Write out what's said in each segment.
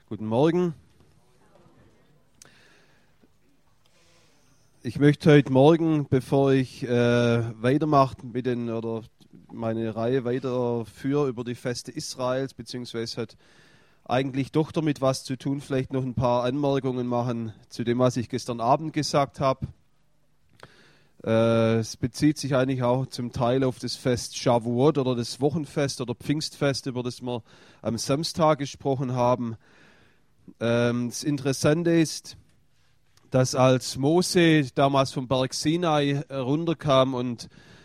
Guten Morgen. Ich möchte heute Morgen, bevor ich weitermache meine Reihe weiterführe über die Feste Israels, beziehungsweise hat eigentlich doch damit was zu tun, vielleicht noch ein paar Anmerkungen machen zu dem, was ich gestern Abend gesagt habe. Es bezieht sich eigentlich auch zum Teil auf das Fest Shavuot oder das Wochenfest oder Pfingstfest, über das wir am Samstag gesprochen haben. Das Interessante ist, dass als Mose damals vom Berg Sinai runterkam und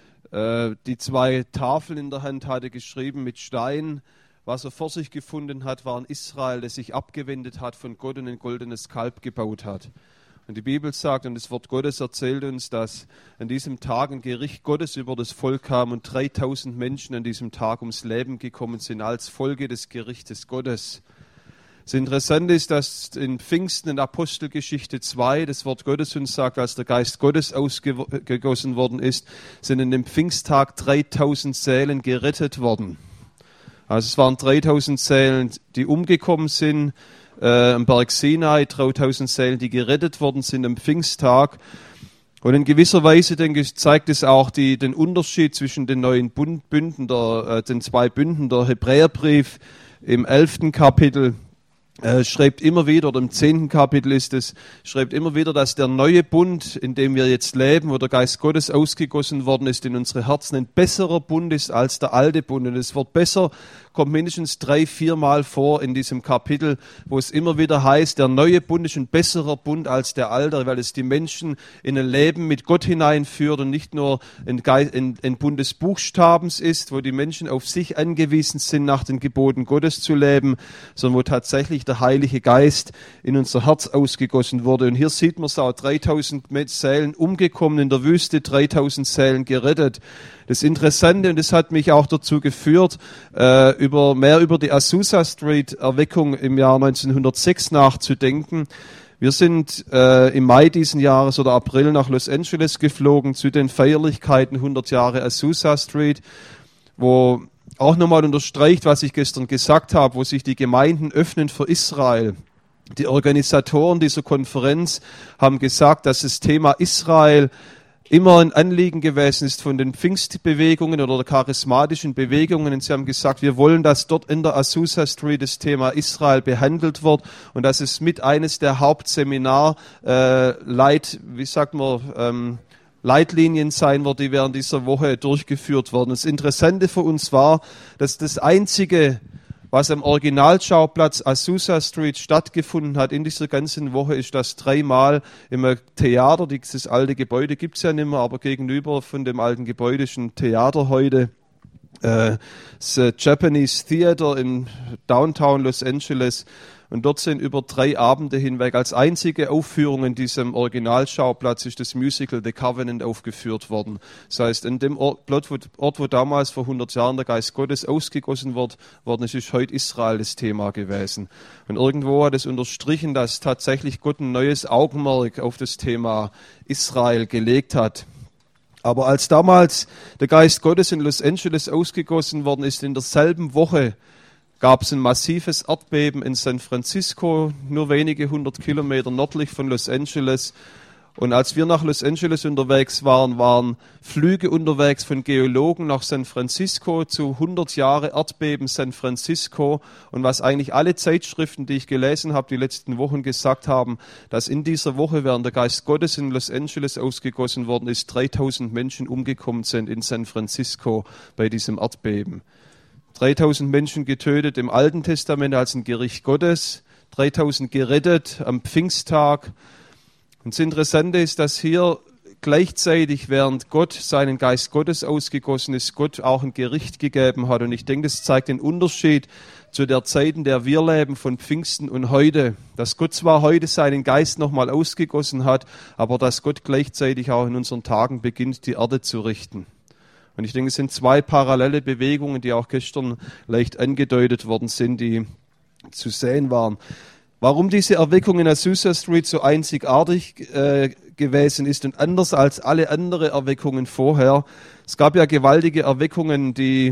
die zwei Tafeln in der Hand hatte, geschrieben mit Stein, was er vor sich gefunden hat, war ein Israel, das sich abgewendet hat von Gott und ein goldenes Kalb gebaut hat. Und die Bibel sagt, und das Wort Gottes erzählt uns, dass an diesem Tag ein Gericht Gottes über das Volk kam und 3000 Menschen an diesem Tag ums Leben gekommen sind als Folge des Gerichtes Gottes. Das Interessante ist, dass in Pfingsten in Apostelgeschichte 2 das Wort Gottes uns sagt, als der Geist Gottes ausgegossen worden ist, sind in dem Pfingsttag 3000 Seelen gerettet worden. Also es waren 3000 Seelen, die umgekommen sind am Berg Sinai, 3000 Seelen, die gerettet worden sind am Pfingsttag. Und in gewisser Weise, denke ich, zeigt es auch den Unterschied zwischen den neuen Bünden, den zwei Bünden. Der Hebräerbrief im 11. Kapitel schreibt immer wieder, oder im 10. Kapitel ist es, schreibt immer wieder, dass der neue Bund, in dem wir jetzt leben, wo der Geist Gottes ausgegossen worden ist in unsere Herzen, ein besserer Bund ist als der alte Bund. Und das Wort besser kommt mindestens 3-4 Mal vor in diesem Kapitel, wo es immer wieder heißt, der neue Bund ist ein besserer Bund als der alte, weil es die Menschen in ein Leben mit Gott hineinführt und nicht nur ein Bund des Buchstabens ist, wo die Menschen auf sich angewiesen sind, nach den Geboten Gottes zu leben, sondern wo tatsächlich der Heilige Geist in unser Herz ausgegossen wurde. Und hier sieht man es auch, 3000 Seelen umgekommen in der Wüste, 3000 Seelen gerettet. Das Interessante, und das hat mich auch dazu geführt, mehr über die Azusa Street Erweckung im Jahr 1906 nachzudenken. Wir sind im Mai diesen Jahres oder April nach Los Angeles geflogen zu den Feierlichkeiten 100 Jahre Azusa Street, wo auch nochmal unterstreicht, was ich gestern gesagt habe, wo sich die Gemeinden öffnen für Israel. Die Organisatoren dieser Konferenz haben gesagt, dass das Thema Israel immer ein Anliegen gewesen ist von den Pfingstbewegungen oder der charismatischen Bewegungen. Und sie haben gesagt, wir wollen, dass dort in der Azusa Street das Thema Israel behandelt wird und dass es mit eines der Leitlinien sein wird, die während dieser Woche durchgeführt werden. Das Interessante für uns war, dass das Einzige, was am Originalschauplatz Azusa Street stattgefunden hat in dieser ganzen Woche, ist, dass 3-mal im Theater, dieses alte Gebäude gibt es ja nicht mehr, aber gegenüber von dem alten Gebäude ist ein Theater heute, das Japanese Theater in Downtown Los Angeles. Und dort sind über 3 Abende hinweg als einzige Aufführung in diesem Originalschauplatz ist das Musical The Covenant aufgeführt worden. Das heißt, in dem Ort, wo damals vor 100 Jahren der Geist Gottes ausgegossen worden ist heute Israel das Thema gewesen. Und irgendwo hat es unterstrichen, dass tatsächlich Gott ein neues Augenmerk auf das Thema Israel gelegt hat. Aber als damals der Geist Gottes in Los Angeles ausgegossen worden ist, in derselben Woche gab es ein massives Erdbeben in San Francisco, nur wenige 100 Kilometer nördlich von Los Angeles. Und als wir nach Los Angeles unterwegs waren Flüge unterwegs von Geologen nach San Francisco zu 100 Jahre Erdbeben San Francisco. Und was eigentlich alle Zeitschriften, die ich gelesen habe, die letzten Wochen gesagt haben, dass in dieser Woche, während der Geist Gottes in Los Angeles ausgegossen worden ist, 3000 Menschen umgekommen sind in San Francisco bei diesem Erdbeben. 3000 Menschen getötet im Alten Testament als ein Gericht Gottes, 3000 gerettet am Pfingsttag. Und das Interessante ist, dass hier gleichzeitig, während Gott seinen Geist Gottes ausgegossen ist, Gott auch ein Gericht gegeben hat. Und ich denke, das zeigt den Unterschied zu der Zeit, in der wir leben, von Pfingsten und heute. Dass Gott zwar heute seinen Geist nochmal ausgegossen hat, aber dass Gott gleichzeitig auch in unseren Tagen beginnt, die Erde zu richten. Und ich denke, es sind 2 parallele Bewegungen, die auch gestern leicht angedeutet worden sind, die zu sehen waren. Warum diese Erweckung in Azusa Street so einzigartig gewesen ist und anders als alle anderen Erweckungen vorher. Es gab ja gewaltige Erweckungen, die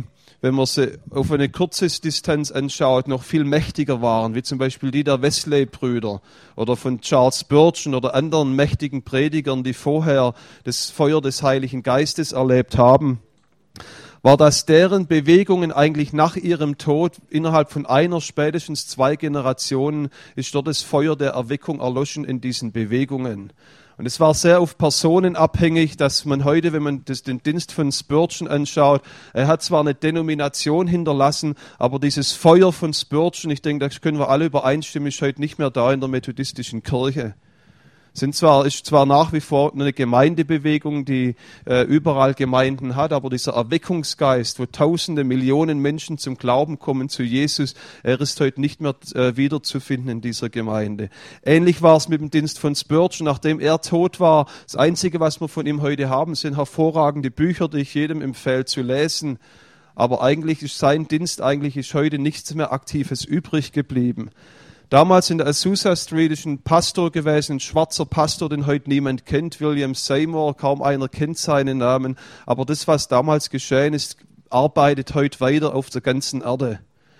wenn man sie auf eine kurze Distanz anschaut, noch viel mächtiger waren, wie zum Beispiel die der Wesley-Brüder oder von Charles Spurgeon oder anderen mächtigen Predigern, die vorher das Feuer des Heiligen Geistes erlebt haben, war, dass deren Bewegungen eigentlich nach ihrem Tod innerhalb von einer, spätestens 2 Generationen, ist dort das Feuer der Erweckung erloschen in diesen Bewegungen. Und es war sehr auf Personen abhängig, dass man heute, wenn man den Dienst von Spurgeon anschaut, er hat zwar eine Denomination hinterlassen, aber dieses Feuer von Spurgeon, ich denke, das können wir alle übereinstimmen, ist heute nicht mehr da in der methodistischen Kirche. Ist zwar nach wie vor eine Gemeindebewegung, die überall Gemeinden hat, aber dieser Erweckungsgeist, wo Tausende, Millionen Menschen zum Glauben kommen zu Jesus, er ist heute nicht mehr wiederzufinden in dieser Gemeinde. Ähnlich war es mit dem Dienst von Spurgeon, nachdem er tot war. Das Einzige, was wir von ihm heute haben, sind hervorragende Bücher, die ich jedem empfehle zu lesen. Aber eigentlich ist sein Dienst, ist heute nichts mehr Aktives übrig geblieben. Damals in der Azusa Street ist ein Pastor gewesen, ein schwarzer Pastor, den heute niemand kennt, William Seymour, kaum einer kennt seinen Namen. Aber das, was damals geschehen ist, arbeitet heute weiter auf der ganzen Erde.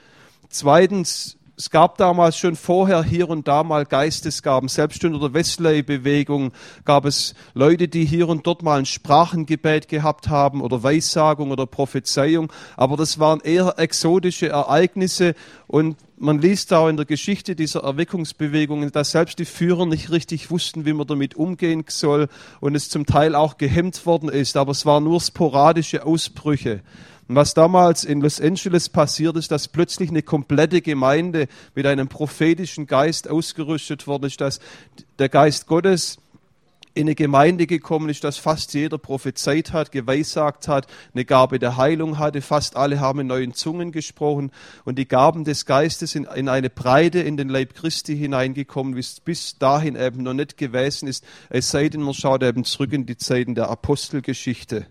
Zweitens, es gab damals schon vorher hier und da mal Geistesgaben. Selbst unter der Wesley-Bewegung gab es Leute, die hier und dort mal ein Sprachengebet gehabt haben oder Weissagung oder Prophezeiung. Aber das waren eher exotische Ereignisse und man liest auch in der Geschichte dieser Erweckungsbewegungen, dass selbst die Führer nicht richtig wussten, wie man damit umgehen soll und es zum Teil auch gehemmt worden ist. Aber es waren nur sporadische Ausbrüche. Und was damals in Los Angeles passiert ist, dass plötzlich eine komplette Gemeinde mit einem prophetischen Geist ausgerüstet worden ist, dass der Geist Gottes in eine Gemeinde gekommen ist, dass fast jeder prophezeit hat, geweissagt hat, eine Gabe der Heilung hatte, fast alle haben in neuen Zungen gesprochen und die Gaben des Geistes sind in eine Breite in den Leib Christi hineingekommen, wie es bis dahin eben noch nicht gewesen ist, es sei denn, man schaut eben zurück in die Zeiten der Apostelgeschichte.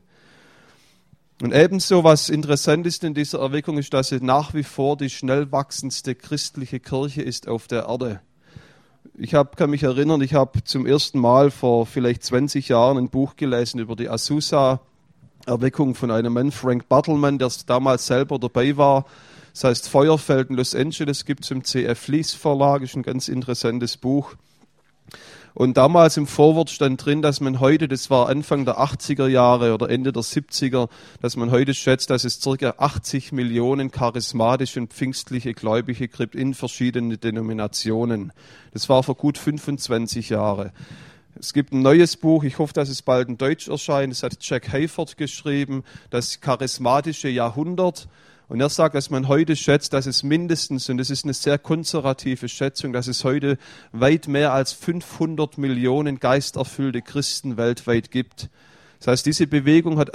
Und ebenso, was interessant ist in dieser Erweckung, ist, dass sie nach wie vor die schnell wachsendste christliche Kirche ist auf der Erde. Kann mich erinnern, ich habe zum ersten Mal vor vielleicht 20 Jahren ein Buch gelesen über die Azusa-Erweckung von einem Mann, Frank Bartleman, der damals selber dabei war. Das heißt Feuerfeld in Los Angeles, gibt es im C.F. Lees Verlag, ist ein ganz interessantes Buch. Und damals im Vorwort stand drin, dass man heute, das war Anfang der 80er Jahre oder Ende der 70er, dass man heute schätzt, dass es ca. 80 Millionen charismatische und pfingstliche Gläubige gibt in verschiedenen Denominationen. Das war vor gut 25 Jahren. Es gibt ein neues Buch, ich hoffe, dass es bald in Deutsch erscheint, das hat Jack Hayford geschrieben, das charismatische Jahrhundert. Und er sagt, dass man heute schätzt, dass es mindestens, und das ist eine sehr konservative Schätzung, dass es heute weit mehr als 500 Millionen geisterfüllte Christen weltweit gibt. Das heißt, diese Bewegung hat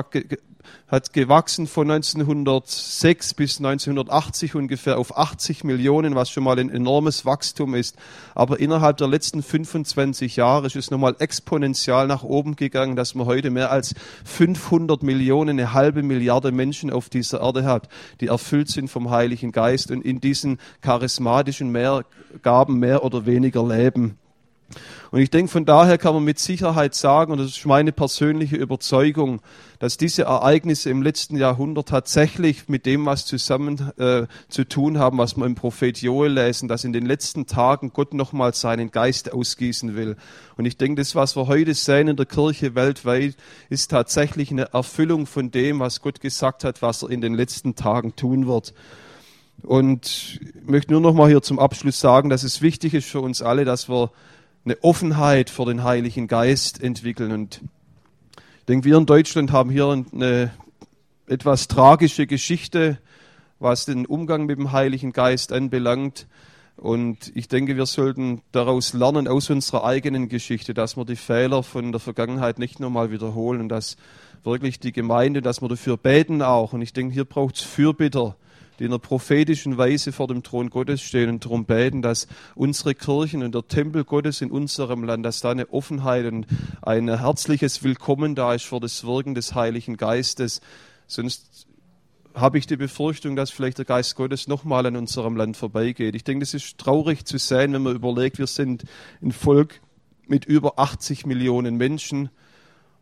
gewachsen von 1906 bis 1980 ungefähr auf 80 Millionen, was schon mal ein enormes Wachstum ist. Aber innerhalb der letzten 25 Jahre ist es nochmal exponentiell nach oben gegangen, dass man heute mehr als 500 Millionen, eine halbe Milliarde Menschen auf dieser Erde hat, die erfüllt sind vom Heiligen Geist und in diesen charismatischen Gaben mehr oder weniger leben. Und ich denke, von daher kann man mit Sicherheit sagen, und das ist meine persönliche Überzeugung, dass diese Ereignisse im letzten Jahrhundert tatsächlich mit dem, was zusammen zu tun haben, was wir im Prophet Joel lesen, dass in den letzten Tagen Gott nochmal seinen Geist ausgießen will. Und ich denke, das, was wir heute sehen in der Kirche weltweit, ist tatsächlich eine Erfüllung von dem, was Gott gesagt hat, was er in den letzten Tagen tun wird. Und ich möchte nur noch mal hier zum Abschluss sagen, dass es wichtig ist für uns alle, dass wir eine Offenheit vor den Heiligen Geist entwickeln. Und ich denke, wir in Deutschland haben hier eine etwas tragische Geschichte, was den Umgang mit dem Heiligen Geist anbelangt. Und ich denke, wir sollten daraus lernen, aus unserer eigenen Geschichte, dass wir die Fehler von der Vergangenheit nicht nochmal wiederholen und dass wirklich die Gemeinde, dass wir dafür beten auch. Und ich denke, hier braucht es Fürbitter, die in einer prophetischen Weise vor dem Thron Gottes stehen und darum beten, dass unsere Kirchen und der Tempel Gottes in unserem Land, dass da eine Offenheit und ein herzliches Willkommen da ist für das Wirken des Heiligen Geistes. Sonst habe ich die Befürchtung, dass vielleicht der Geist Gottes nochmal an unserem Land vorbeigeht. Ich denke, das ist traurig zu sehen, wenn man überlegt, wir sind ein Volk mit über 80 Millionen Menschen.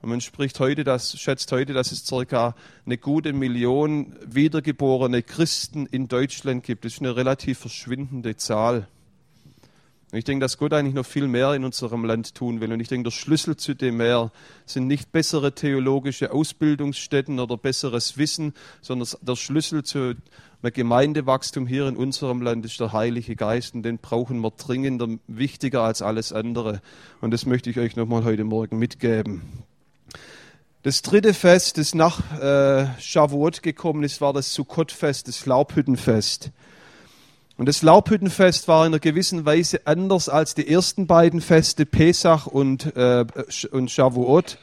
Und man schätzt heute, dass es ca. eine gute Million wiedergeborene Christen in Deutschland gibt. Das ist eine relativ verschwindende Zahl. Und ich denke, dass Gott eigentlich noch viel mehr in unserem Land tun will. Und ich denke, der Schlüssel zu dem mehr sind nicht bessere theologische Ausbildungsstätten oder besseres Wissen, sondern der Schlüssel zu einem Gemeindewachstum hier in unserem Land ist der Heilige Geist. Und den brauchen wir dringender, wichtiger als alles andere. Und das möchte ich euch nochmal heute Morgen mitgeben. Das dritte Fest, das nach Shavuot gekommen ist, war das Sukkot-Fest, das Laubhüttenfest. Und das Laubhüttenfest war in einer gewissen Weise anders als die ersten beiden Feste, Pesach und Shavuot,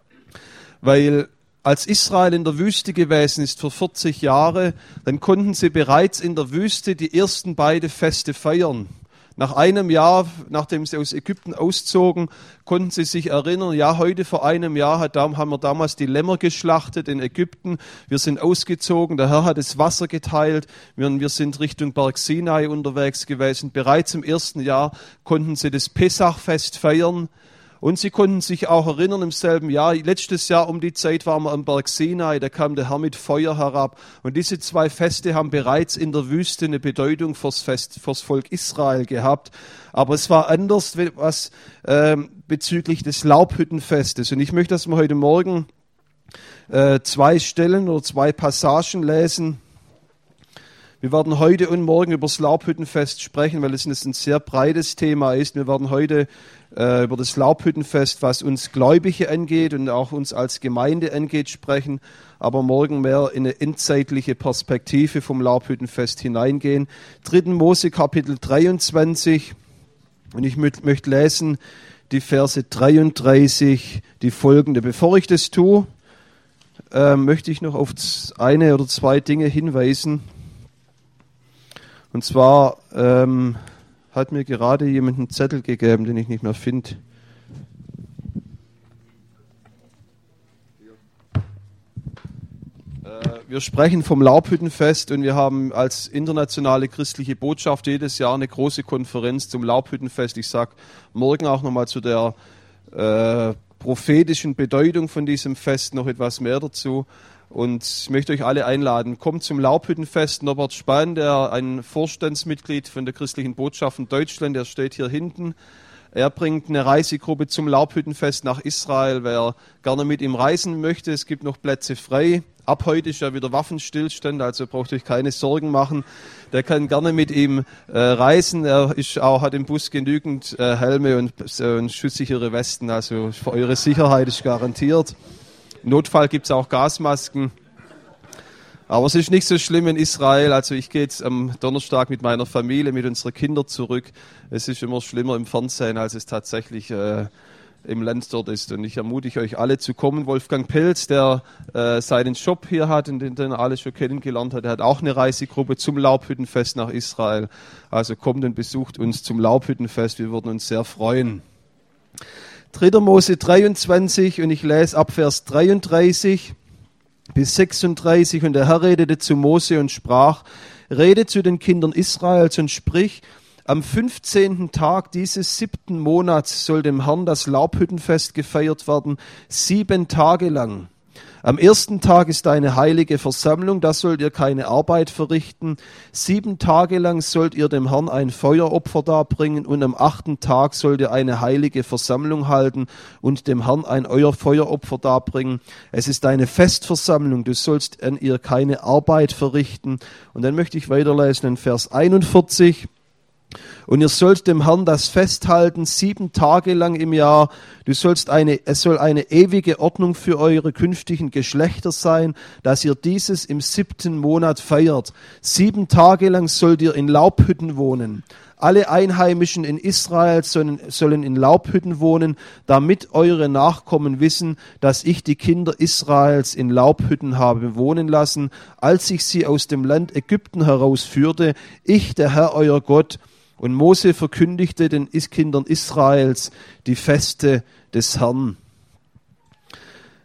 weil als Israel in der Wüste gewesen ist für 40 Jahre, dann konnten sie bereits in der Wüste die ersten beiden Feste feiern. Nach einem Jahr, nachdem sie aus Ägypten auszogen, konnten sie sich erinnern, ja, heute vor einem Jahr haben wir damals die Lämmer geschlachtet in Ägypten. Wir sind ausgezogen, der Herr hat das Wasser geteilt. Wir sind Richtung Berg Sinai unterwegs gewesen. Bereits im ersten Jahr konnten sie das Pessachfest feiern. Und sie konnten sich auch erinnern, im selben Jahr, letztes Jahr um die Zeit waren wir am Berg Sinai, da kam der Herr mit Feuer herab. Und diese zwei Feste haben bereits in der Wüste eine Bedeutung fürs Volk Israel gehabt. Aber es war anders bezüglich des Laubhüttenfestes. Und ich möchte, dass wir heute Morgen zwei Stellen oder zwei Passagen lesen. Wir werden heute und morgen über das Laubhüttenfest sprechen, weil es ein sehr breites Thema ist. Wir werden heute über das Laubhüttenfest, was uns Gläubige angeht und auch uns als Gemeinde angeht, sprechen, aber morgen mehr in eine endzeitliche Perspektive vom Laubhüttenfest hineingehen. 3. Mose Kapitel 23 und ich möchte lesen die Verse 33, die folgende. Bevor ich das tue, möchte ich noch auf eine oder zwei Dinge hinweisen. Und zwar hat mir gerade jemand einen Zettel gegeben, den ich nicht mehr finde. Wir sprechen vom Laubhüttenfest und wir haben als internationale christliche Botschaft jedes Jahr eine große Konferenz zum Laubhüttenfest. Ich sage morgen auch nochmal zu der prophetischen Bedeutung von diesem Fest noch etwas mehr dazu. Und ich möchte euch alle einladen, kommt zum Laubhüttenfest. Norbert Spahn, ein Vorstandsmitglied von der christlichen Botschaft in Deutschland, der steht hier hinten. Er bringt eine Reisegruppe zum Laubhüttenfest nach Israel. Wer gerne mit ihm reisen möchte, es gibt noch Plätze frei. Ab heute ist ja wieder Waffenstillstand, also braucht euch keine Sorgen machen. Der kann gerne mit ihm reisen. Er hat im Bus genügend Helme und schusssichere Westen, also für eure Sicherheit ist garantiert. Im Notfall gibt es auch Gasmasken. Aber es ist nicht so schlimm in Israel. Also ich gehe jetzt am Donnerstag mit meiner Familie, mit unseren Kindern zurück. Es ist immer schlimmer im Fernsehen, als es tatsächlich im Land dort ist. Und ich ermutige euch alle zu kommen. Wolfgang Pelz, der seinen Job hier hat und den er alle schon kennengelernt hat, der hat auch eine Reisegruppe zum Laubhüttenfest nach Israel. Also kommt und besucht uns zum Laubhüttenfest. Wir würden uns sehr freuen. 3. Mose 23 und ich lese ab Vers 33 bis 36. Und der Herr redete zu Mose und sprach, rede zu den Kindern Israels und sprich, am 15. Tag dieses 7. Monats soll dem Herrn das Laubhüttenfest gefeiert werden, 7 Tage lang. Am 1. Tag ist eine heilige Versammlung, da sollt ihr keine Arbeit verrichten. 7 Tage lang sollt ihr dem Herrn ein Feueropfer darbringen und am 8. Tag sollt ihr eine heilige Versammlung halten und dem Herrn ein euer Feueropfer darbringen. Es ist eine Festversammlung, du sollst an ihr keine Arbeit verrichten. Und dann möchte ich weiterlesen in Vers 41. Und ihr sollt dem Herrn das festhalten 7 Tage lang im Jahr. Es soll eine ewige Ordnung für eure künftigen Geschlechter sein, dass ihr dieses im 7. Monat feiert. 7 Tage lang sollt ihr in Laubhütten wohnen. Alle Einheimischen in Israel sollen in Laubhütten wohnen, damit eure Nachkommen wissen, dass ich die Kinder Israels in Laubhütten habe wohnen lassen, als ich sie aus dem Land Ägypten herausführte, ich, der Herr, euer Gott. Und Mose verkündigte den Kindern Israels die Feste des Herrn.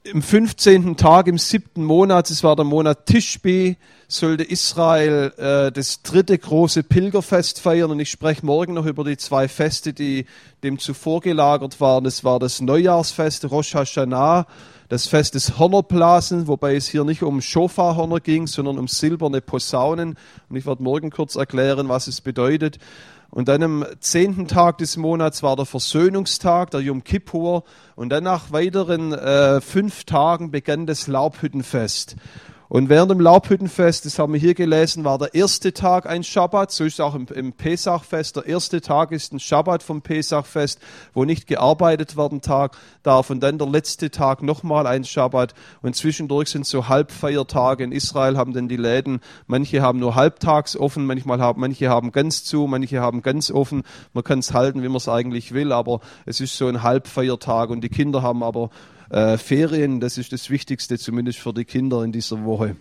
Im 15. Tag im 7. Monat, es war der Monat Tischbi, sollte Israel das 3. große Pilgerfest feiern. Und ich spreche morgen noch über die 2 Feste, die dem zuvor gelagert waren. Das war das Neujahrsfest, Rosh Hashanah, das Fest des Hörnerblasen, wobei es hier nicht um Schofar-Hörner ging, sondern um silberne Posaunen. Und ich werde morgen kurz erklären, was es bedeutet. Und dann am 10. Tag des Monats war der Versöhnungstag, der Yom Kippur. Und dann nach weiteren 5 Tagen begann das Laubhüttenfest. Und während dem Laubhüttenfest, das haben wir hier gelesen, war der erste Tag ein Schabbat. So ist es auch im Pesachfest. Der erste Tag ist ein Schabbat vom Pesachfest, wo nicht gearbeitet werden darf. Und dann der letzte Tag nochmal ein Schabbat. Und zwischendurch sind so Halbfeiertage. In Israel haben dann die Läden, manche haben nur halbtags offen, manche haben ganz zu, manche haben ganz offen. Man kann es halten, wie man es eigentlich will, aber es ist so ein Halbfeiertag. Und die Kinder haben aber Ferien, das ist das Wichtigste, zumindest für die Kinder in dieser Woche.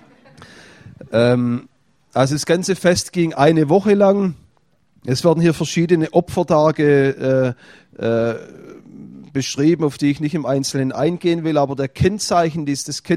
Also das ganze Fest ging eine Woche lang. Es werden hier verschiedene Opfertage beschrieben, auf die ich nicht im Einzelnen eingehen will, aber das Kennzeichen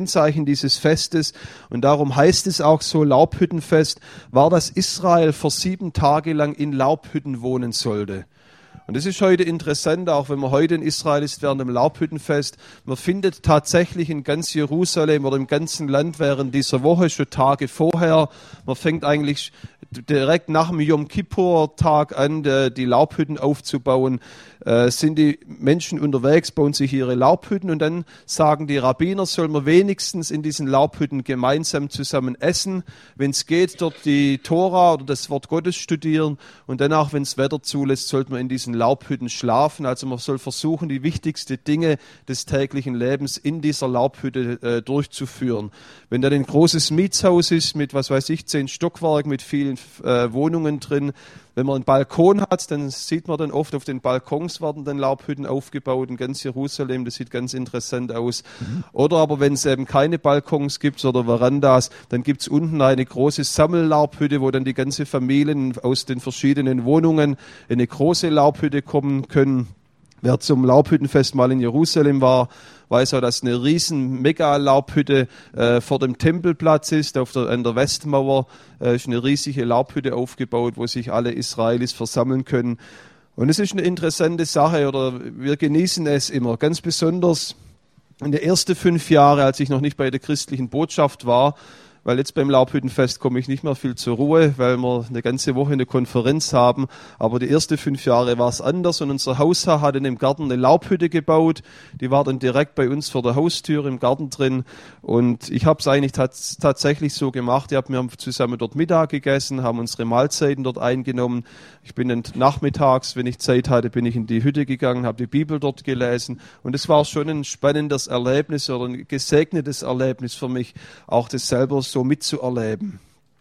dieses Festes, und darum heißt es auch so, Laubhüttenfest, war, dass Israel für 7 Tage lang in Laubhütten wohnen sollte. Und das ist heute interessant, auch wenn man heute in Israel ist während dem Laubhüttenfest. Man findet tatsächlich in ganz Jerusalem oder im ganzen Land während dieser Woche, schon Tage vorher, man fängt eigentlich direkt nach dem Yom Kippur-Tag an, die Laubhütten aufzubauen, sind die Menschen unterwegs, bauen sich ihre Laubhütten und dann sagen die Rabbiner, soll man wenigstens in diesen Laubhütten gemeinsam zusammen essen, wenn es geht, dort die Tora oder das Wort Gottes studieren und danach, wenn es Wetter zulässt, sollte man in diesen Laubhütten schlafen. Also man soll versuchen, die wichtigsten Dinge des täglichen Lebens in dieser Laubhütte durchzuführen. Wenn da ein großes Mietshaus ist mit, 10 Stockwerken, mit vielen Wohnungen drin, wenn man einen Balkon hat, dann sieht man dann oft auf den Balkons werden dann Laubhütten aufgebaut in ganz Jerusalem. Das sieht ganz interessant aus. Oder aber wenn es eben keine Balkons gibt oder Verandas, dann gibt es unten eine große Sammellaubhütte, wo dann die ganze Familien aus den verschiedenen Wohnungen in eine große Laubhütte kommen können. Wer zum Laubhüttenfest mal in Jerusalem war, weiß auch, dass eine riesen Mega-Laubhütte vor dem Tempelplatz ist. An der Westmauer ist eine riesige Laubhütte aufgebaut, wo sich alle Israelis versammeln können. Und es ist eine interessante Sache, oder wir genießen es immer. Ganz besonders in den ersten 5 Jahren, als ich noch nicht bei der christlichen Botschaft war, weil jetzt beim Laubhüttenfest komme ich nicht mehr viel zur Ruhe, weil wir eine ganze Woche eine Konferenz haben. Aber die ersten 5 Jahre war es anders und unser Hausherr hat in dem Garten eine Laubhütte gebaut. Die war dann direkt bei uns vor der Haustür im Garten drin. Und ich habe es eigentlich tatsächlich so gemacht. Wir haben zusammen dort Mittag gegessen, haben unsere Mahlzeiten dort eingenommen. Ich bin dann nachmittags, wenn ich Zeit hatte, bin ich in die Hütte gegangen, habe die Bibel dort gelesen. Und es war schon ein spannendes Erlebnis oder ein gesegnetes Erlebnis für mich, auch das selber so mitzuerleben.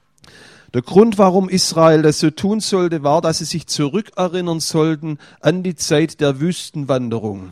Der Grund, warum Israel das so tun sollte, war, dass sie sich zurückerinnern sollten an die Zeit der Wüstenwanderung.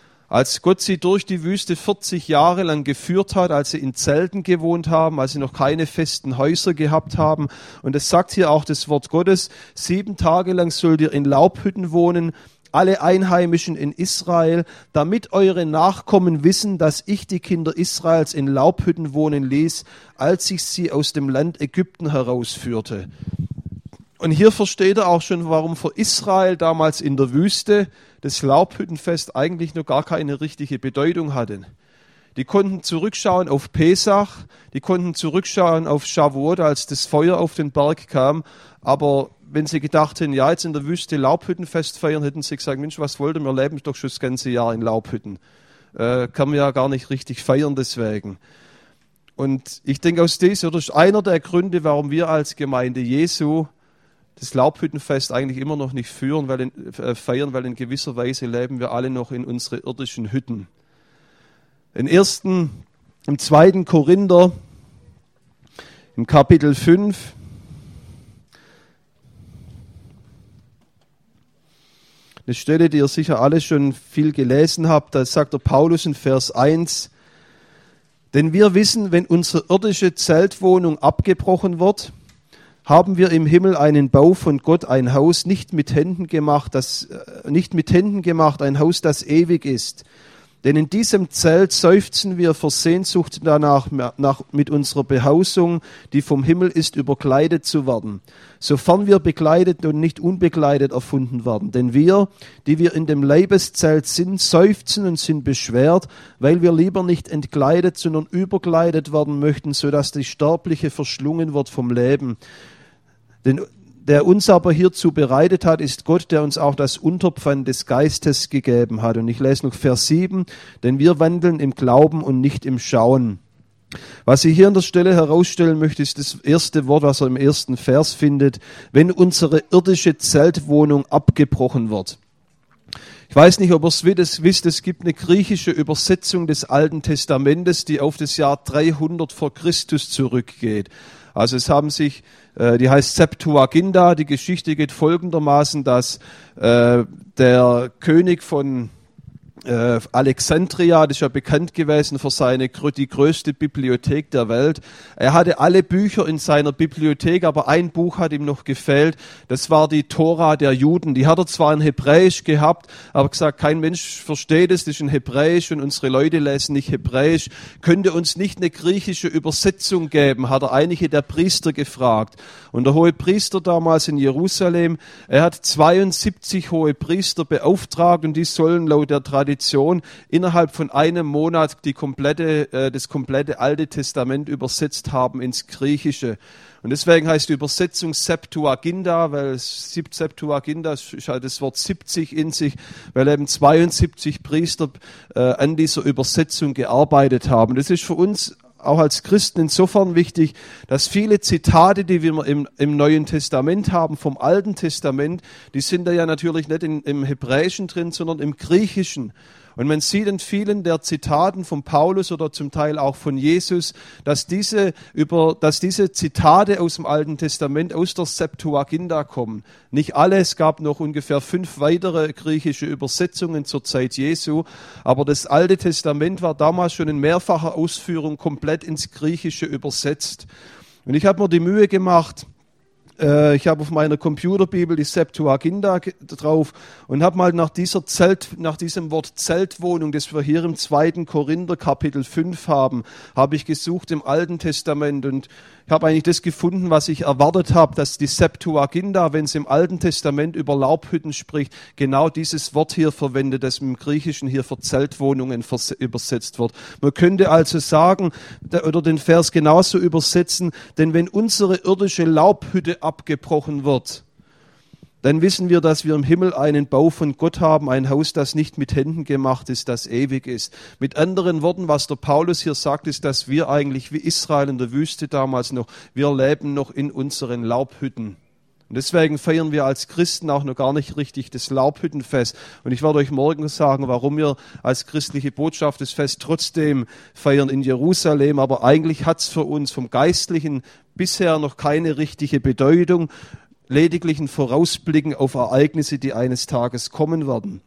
Als Gott sie durch die Wüste 40 Jahre lang geführt hat, als sie in Zelten gewohnt haben, als sie noch keine festen Häuser gehabt haben. Und es sagt hier auch das Wort Gottes, 7 Tage lang sollt ihr in Laubhütten wohnen, alle Einheimischen in Israel, damit eure Nachkommen wissen, dass ich die Kinder Israels in Laubhütten wohnen ließ, als ich sie aus dem Land Ägypten herausführte. Und hier versteht er auch schon, warum für Israel damals in der Wüste das Laubhüttenfest eigentlich noch gar keine richtige Bedeutung hatte. Die konnten zurückschauen auf Pesach, die konnten zurückschauen auf Shavuot, als das Feuer auf den Berg kam, aber wenn sie gedacht hätten, ja, jetzt in der Wüste Laubhüttenfest feiern, hätten sie gesagt, Mensch, was wollt ihr, wir leben doch schon das ganze Jahr in Laubhütten. Kann man ja gar nicht richtig feiern deswegen. Und ich denke, das ist einer der Gründe, warum wir als Gemeinde Jesu das Laubhüttenfest eigentlich immer noch nicht feiern, weil in gewisser Weise leben wir alle noch in unsere irdischen Hütten. Im 2. Korinther, im Kapitel 5, eine Stelle, die ihr sicher alle schon viel gelesen habt, da sagt der Paulus in Vers 1, denn wir wissen, wenn unsere irdische Zeltwohnung abgebrochen wird, haben wir im Himmel einen Bau von Gott, ein Haus nicht mit Händen gemacht, ein Haus, das ewig ist. Denn in diesem Zelt seufzen wir vor Sehnsucht danach, mit unserer Behausung, die vom Himmel ist, überkleidet zu werden, sofern wir bekleidet und nicht unbekleidet erfunden werden. Denn wir, die wir in dem Leibeszelt sind, seufzen und sind beschwert, weil wir lieber nicht entkleidet, sondern überkleidet werden möchten, sodass die Sterbliche verschlungen wird vom Leben. Denn der uns aber hierzu bereitet hat, ist Gott, der uns auch das Unterpfand des Geistes gegeben hat. Und ich lese noch Vers 7, denn wir wandeln im Glauben und nicht im Schauen. Was ich hier an der Stelle herausstellen möchte, ist das erste Wort, was er im ersten Vers findet, wenn unsere irdische Zeltwohnung abgebrochen wird. Ich weiß nicht, ob ihr es wisst, es gibt eine griechische Übersetzung des Alten Testamentes, die auf das Jahr 300 vor Christus zurückgeht. Also es haben sich, die heißt Septuaginta, die Geschichte geht folgendermaßen, dass der König von Alexandria, das ist ja bekannt gewesen für die größte Bibliothek der Welt. Er hatte alle Bücher in seiner Bibliothek, aber ein Buch hat ihm noch gefehlt. Das war die Tora der Juden. Die hat er zwar in Hebräisch gehabt, aber gesagt, kein Mensch versteht es, das ist in Hebräisch und unsere Leute lesen nicht Hebräisch. Könnte uns nicht eine griechische Übersetzung geben, hat er einige der Priester gefragt. Und der hohe Priester damals in Jerusalem, er hat 72 hohe Priester beauftragt und die sollen laut der Tradition innerhalb von einem Monat das komplette Alte Testament übersetzt haben ins Griechische. Und deswegen heißt die Übersetzung Septuaginta, weil Septuaginta ist halt das Wort 70 in sich, weil eben 72 Priester an dieser Übersetzung gearbeitet haben. Das ist für uns auch als Christen insofern wichtig, dass viele Zitate, die wir im Neuen Testament haben, vom Alten Testament, die sind da ja natürlich nicht im Hebräischen drin, sondern im Griechischen. Und man sieht in vielen der Zitaten von Paulus oder zum Teil auch von Jesus, dass diese Zitate aus dem Alten Testament aus der Septuaginta kommen. Nicht alle, es gab noch ungefähr 5 weitere griechische Übersetzungen zur Zeit Jesu, aber das Alte Testament war damals schon in mehrfacher Ausführung komplett ins Griechische übersetzt. Und ich habe mir die Mühe gemacht, ich habe auf meiner Computerbibel die Septuaginta drauf und habe mal nach diesem Wort Zeltwohnung, das wir hier im 2. Korinther Kapitel 5 haben, habe ich gesucht im Alten Testament und ich habe eigentlich das gefunden, was ich erwartet habe, dass die Septuaginta, wenn es im Alten Testament über Laubhütten spricht, genau dieses Wort hier verwendet, das im Griechischen hier für Zeltwohnungen übersetzt wird. Man könnte also sagen, oder den Vers genauso übersetzen, denn wenn unsere irdische Laubhütte abgebrochen wird, dann wissen wir, dass wir im Himmel einen Bau von Gott haben, ein Haus, das nicht mit Händen gemacht ist, das ewig ist. Mit anderen Worten, was der Paulus hier sagt, ist, dass wir eigentlich wie Israel in der Wüste damals noch, wir leben noch in unseren Laubhütten. Und deswegen feiern wir als Christen auch noch gar nicht richtig das Laubhüttenfest. Und ich werde euch morgen sagen, warum wir als christliche Botschaft das Fest trotzdem feiern in Jerusalem. Aber eigentlich hat es für uns vom Geistlichen bisher noch keine richtige Bedeutung. Lediglich ein Vorausblicken auf Ereignisse, die eines Tages kommen werden.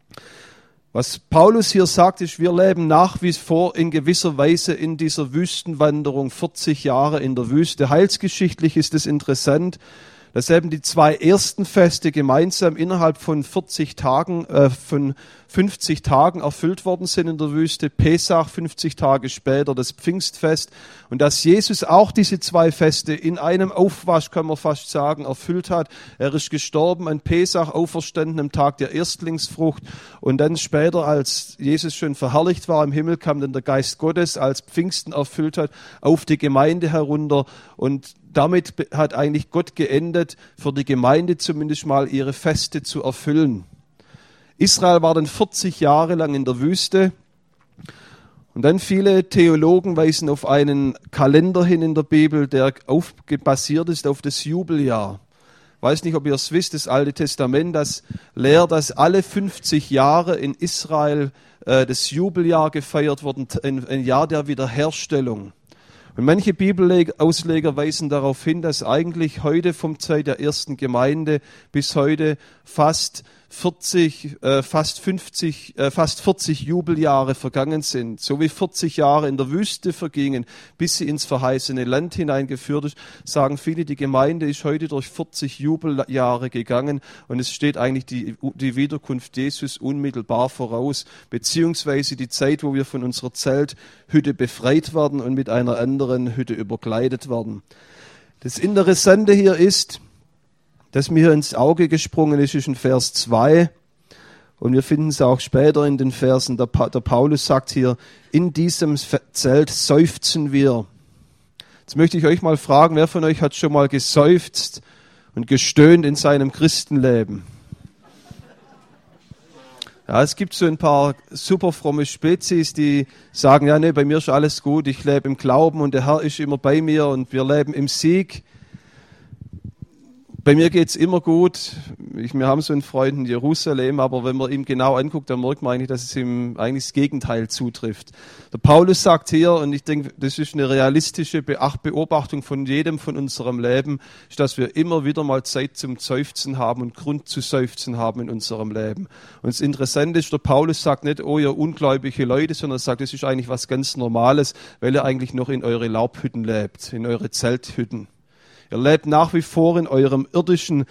Was Paulus hier sagt, ist, wir leben nach wie vor in gewisser Weise in dieser Wüstenwanderung, 40 Jahre in der Wüste. Heilsgeschichtlich ist es interessant, dass eben die 2 ersten Feste gemeinsam innerhalb von 50 Tagen erfüllt worden sind in der Wüste. Pesach 50 Tage später, das Pfingstfest. Und dass Jesus auch diese 2 Feste in einem Aufwasch, kann man fast sagen, erfüllt hat. Er ist gestorben an Pesach, auferstanden am Tag der Erstlingsfrucht. Und dann später, als Jesus schon verherrlicht war im Himmel, kam dann der Geist Gottes, als Pfingsten erfüllt hat, auf die Gemeinde herunter. Und damit hat eigentlich Gott geendet, für die Gemeinde zumindest mal ihre Feste zu erfüllen. Israel war dann 40 Jahre lang in der Wüste. Und dann viele Theologen weisen auf einen Kalender hin in der Bibel, der basiert ist auf das Jubeljahr. Ich weiß nicht, ob ihr es wisst, das Alte Testament, das lehrt, dass alle 50 Jahre in Israel das Jubeljahr gefeiert wird, ein Jahr der Wiederherstellung. Und manche Bibelausleger weisen darauf hin, dass eigentlich heute vom Zeit der ersten Gemeinde bis heute fast fast 40 Jubeljahre vergangen sind, so wie 40 Jahre in der Wüste vergingen, bis sie ins verheißene Land hineingeführt ist, sagen viele, die Gemeinde ist heute durch 40 Jubeljahre gegangen und es steht eigentlich die Wiederkunft Jesus unmittelbar voraus, beziehungsweise die Zeit, wo wir von unserer Zelthütte befreit werden und mit einer anderen Hütte überkleidet werden. Das Interessante hier ist, dass mir hier ins Auge gesprungen ist in Vers 2 und wir finden es auch später in den Versen. Der Paulus sagt hier, in diesem Zelt seufzen wir. Jetzt möchte ich euch mal fragen, wer von euch hat schon mal geseufzt und gestöhnt in seinem Christenleben? Ja, es gibt so ein paar super fromme Spezies, die sagen, ja, nee, bei mir ist alles gut, ich lebe im Glauben und der Herr ist immer bei mir und wir leben im Sieg. Bei mir geht's immer gut. Wir haben so einen Freund in Jerusalem, aber wenn man ihm genau anguckt, dann merkt man eigentlich, dass es ihm eigentlich das Gegenteil zutrifft. Der Paulus sagt hier, und ich denke, das ist eine realistische Beobachtung von jedem von unserem Leben, ist, dass wir immer wieder mal Zeit zum Seufzen haben und Grund zu seufzen haben in unserem Leben. Und das Interessante ist, der Paulus sagt nicht, oh ihr ungläubige Leute, sondern er sagt, das ist eigentlich was ganz Normales, weil ihr eigentlich noch in eure Laubhütten lebt, in eure Zelthütten. Ihr lebt nach wie vor in eurem irdischen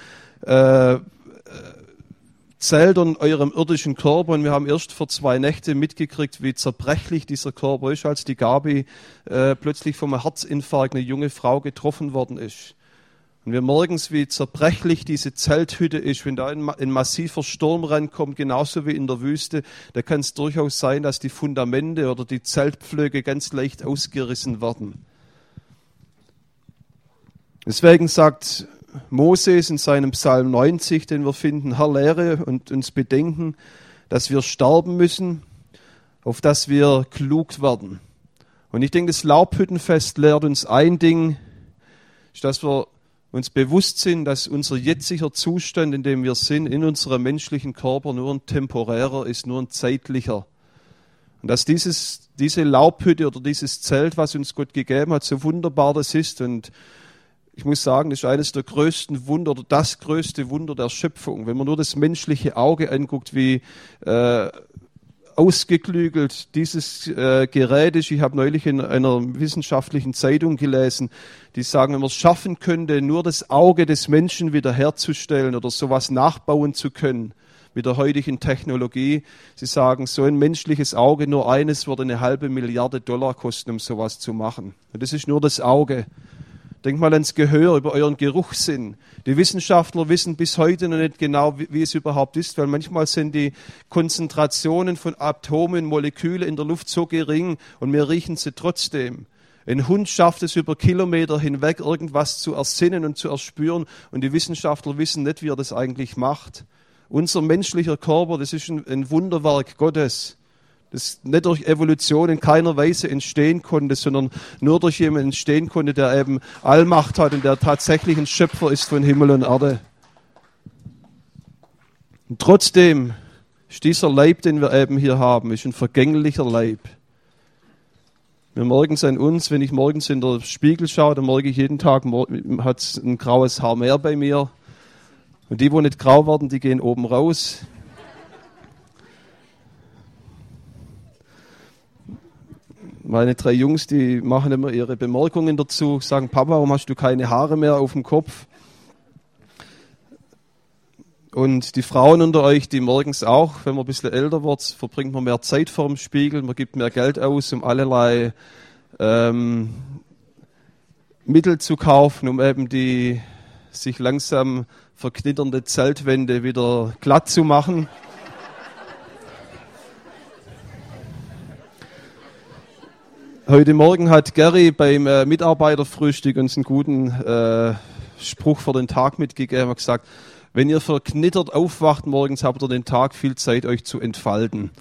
Zelt und eurem irdischen Körper. Und wir haben erst vor 2 Nächten mitgekriegt, wie zerbrechlich dieser Körper ist, als die Gabi plötzlich vom Herzinfarkt, eine junge Frau, getroffen worden ist. Und wir merken es, wie zerbrechlich diese Zelthütte ist, wenn da ein massiver Sturm rankommt, genauso wie in der Wüste. Da kann es durchaus sein, dass die Fundamente oder die Zeltpflöcke ganz leicht ausgerissen werden. Deswegen sagt Moses in seinem Psalm 90, den wir finden, Herr, lehre und uns bedenken, dass wir sterben müssen, auf dass wir klug werden. Und ich denke, das Laubhüttenfest lehrt uns ein Ding, ist, dass wir uns bewusst sind, dass unser jetziger Zustand, in dem wir sind, in unserem menschlichen Körper nur ein temporärer ist, nur ein zeitlicher. Und dass diese Laubhütte oder dieses Zelt, was uns Gott gegeben hat, so wunderbar das ist. Und ich muss sagen, das ist eines der größten Wunder oder das größte Wunder der Schöpfung. Wenn man nur das menschliche Auge anguckt, wie ausgeklügelt dieses Gerät ist. Ich habe neulich in einer wissenschaftlichen Zeitung gelesen, die sagen, wenn man es schaffen könnte, nur das Auge des Menschen wiederherzustellen oder sowas nachbauen zu können mit der heutigen Technologie. Sie sagen, so ein menschliches Auge, nur eines würde $500 Milliarden kosten, um sowas zu machen. Und das ist nur das Auge. Denk mal ans Gehör, über euren Geruchssinn. Die Wissenschaftler wissen bis heute noch nicht genau, wie es überhaupt ist, weil manchmal sind die Konzentrationen von Atomen, Moleküle in der Luft so gering und wir riechen sie trotzdem. Ein Hund schafft es über Kilometer hinweg, irgendwas zu ersinnen und zu erspüren und die Wissenschaftler wissen nicht, wie er das eigentlich macht. Unser menschlicher Körper, das ist ein Wunderwerk Gottes, das nicht durch Evolution in keiner Weise entstehen konnte, sondern nur durch jemanden entstehen konnte, der eben Allmacht hat und der tatsächlich ein Schöpfer ist von Himmel und Erde. Und trotzdem ist dieser Leib, den wir eben hier haben, ist ein vergänglicher Leib. Wir merken es an uns, wenn ich morgens in den Spiegel schaue, dann merke ich jeden Tag, hat es ein graues Haar mehr bei mir. Und die, wo nicht grau werden, die gehen oben raus. Meine 3 Jungs, die machen immer ihre Bemerkungen dazu, sagen, Papa, warum hast du keine Haare mehr auf dem Kopf? Und die Frauen unter euch, die merken es auch, wenn man ein bisschen älter wird, verbringt man mehr Zeit vor dem Spiegel, man gibt mehr Geld aus, um allerlei Mittel zu kaufen, um eben die sich langsam verknitternde Zeltwände wieder glatt zu machen. Heute Morgen hat Gary beim Mitarbeiterfrühstück uns einen guten Spruch für den Tag mitgegeben. Er hat gesagt, wenn ihr verknittert aufwacht morgens, habt ihr den Tag viel Zeit, euch zu entfalten.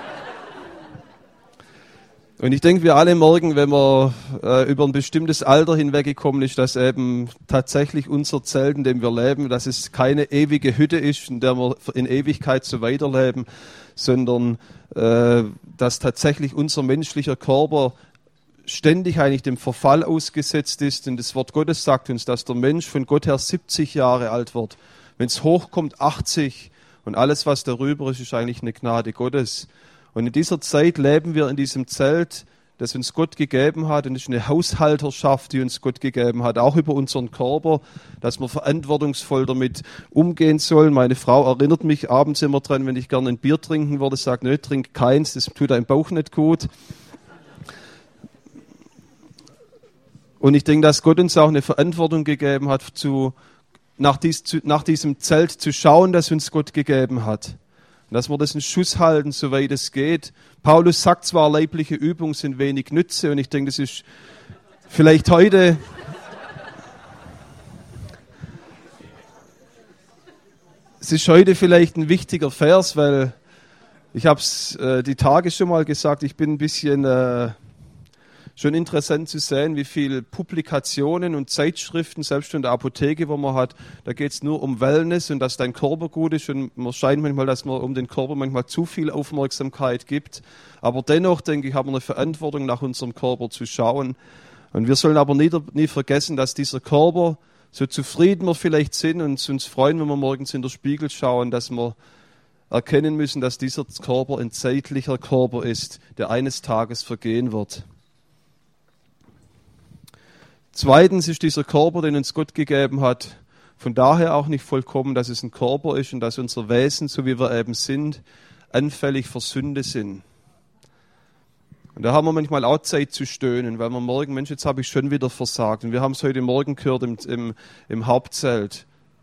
Und ich denke, wir alle merken, wenn man über ein bestimmtes Alter hinweggekommen ist, dass eben tatsächlich unser Zelt, in dem wir leben, dass es keine ewige Hütte ist, in der wir in Ewigkeit so weiterleben, sondern dass tatsächlich unser menschlicher Körper ständig eigentlich dem Verfall ausgesetzt ist. Und das Wort Gottes sagt uns, dass der Mensch von Gott her 70 Jahre alt wird. Wenn es hochkommt, 80. Und alles, was darüber ist, ist eigentlich eine Gnade Gottes. Und in dieser Zeit leben wir in diesem Zelt, das uns Gott gegeben hat. Und es ist eine Haushalterschaft, die uns Gott gegeben hat, auch über unseren Körper, dass wir verantwortungsvoll damit umgehen sollen. Meine Frau erinnert mich abends immer dran, wenn ich gerne ein Bier trinken würde, sagt, nö, trink keins, das tut deinem Bauch nicht gut. Und ich denke, dass Gott uns auch eine Verantwortung gegeben hat, nach diesem Zelt zu schauen, das uns Gott gegeben hat. Und dass wir das in Schuss halten, soweit es geht. Paulus sagt zwar, leibliche Übungen sind wenig Nütze, und ich denke, das ist vielleicht heute vielleicht ein wichtiger Vers, weil ich habe es die Tage schon mal gesagt, ich bin ein bisschen schon interessant zu sehen, wie viele Publikationen und Zeitschriften, selbst in der Apotheke, wo man hat, da geht es nur um Wellness und dass dein Körper gut ist. Und man scheint manchmal, dass man um den Körper manchmal zu viel Aufmerksamkeit gibt. Aber dennoch, denke ich, haben wir eine Verantwortung, nach unserem Körper zu schauen. Und wir sollen aber nie vergessen, dass dieser Körper, so zufrieden wir vielleicht sind und uns freuen, wenn wir morgens in den Spiegel schauen, dass wir erkennen müssen, dass dieser Körper ein zeitlicher Körper ist, der eines Tages vergehen wird. Zweitens ist dieser Körper, den uns Gott gegeben hat, von daher auch nicht vollkommen, dass es ein Körper ist und dass unser Wesen, so wie wir eben sind, anfällig für Sünde sind. Und da haben wir manchmal auch Zeit zu stöhnen, weil wir morgen, Mensch, jetzt habe ich schon wieder versagt. Und wir haben es heute Morgen gehört im Hauptzelt,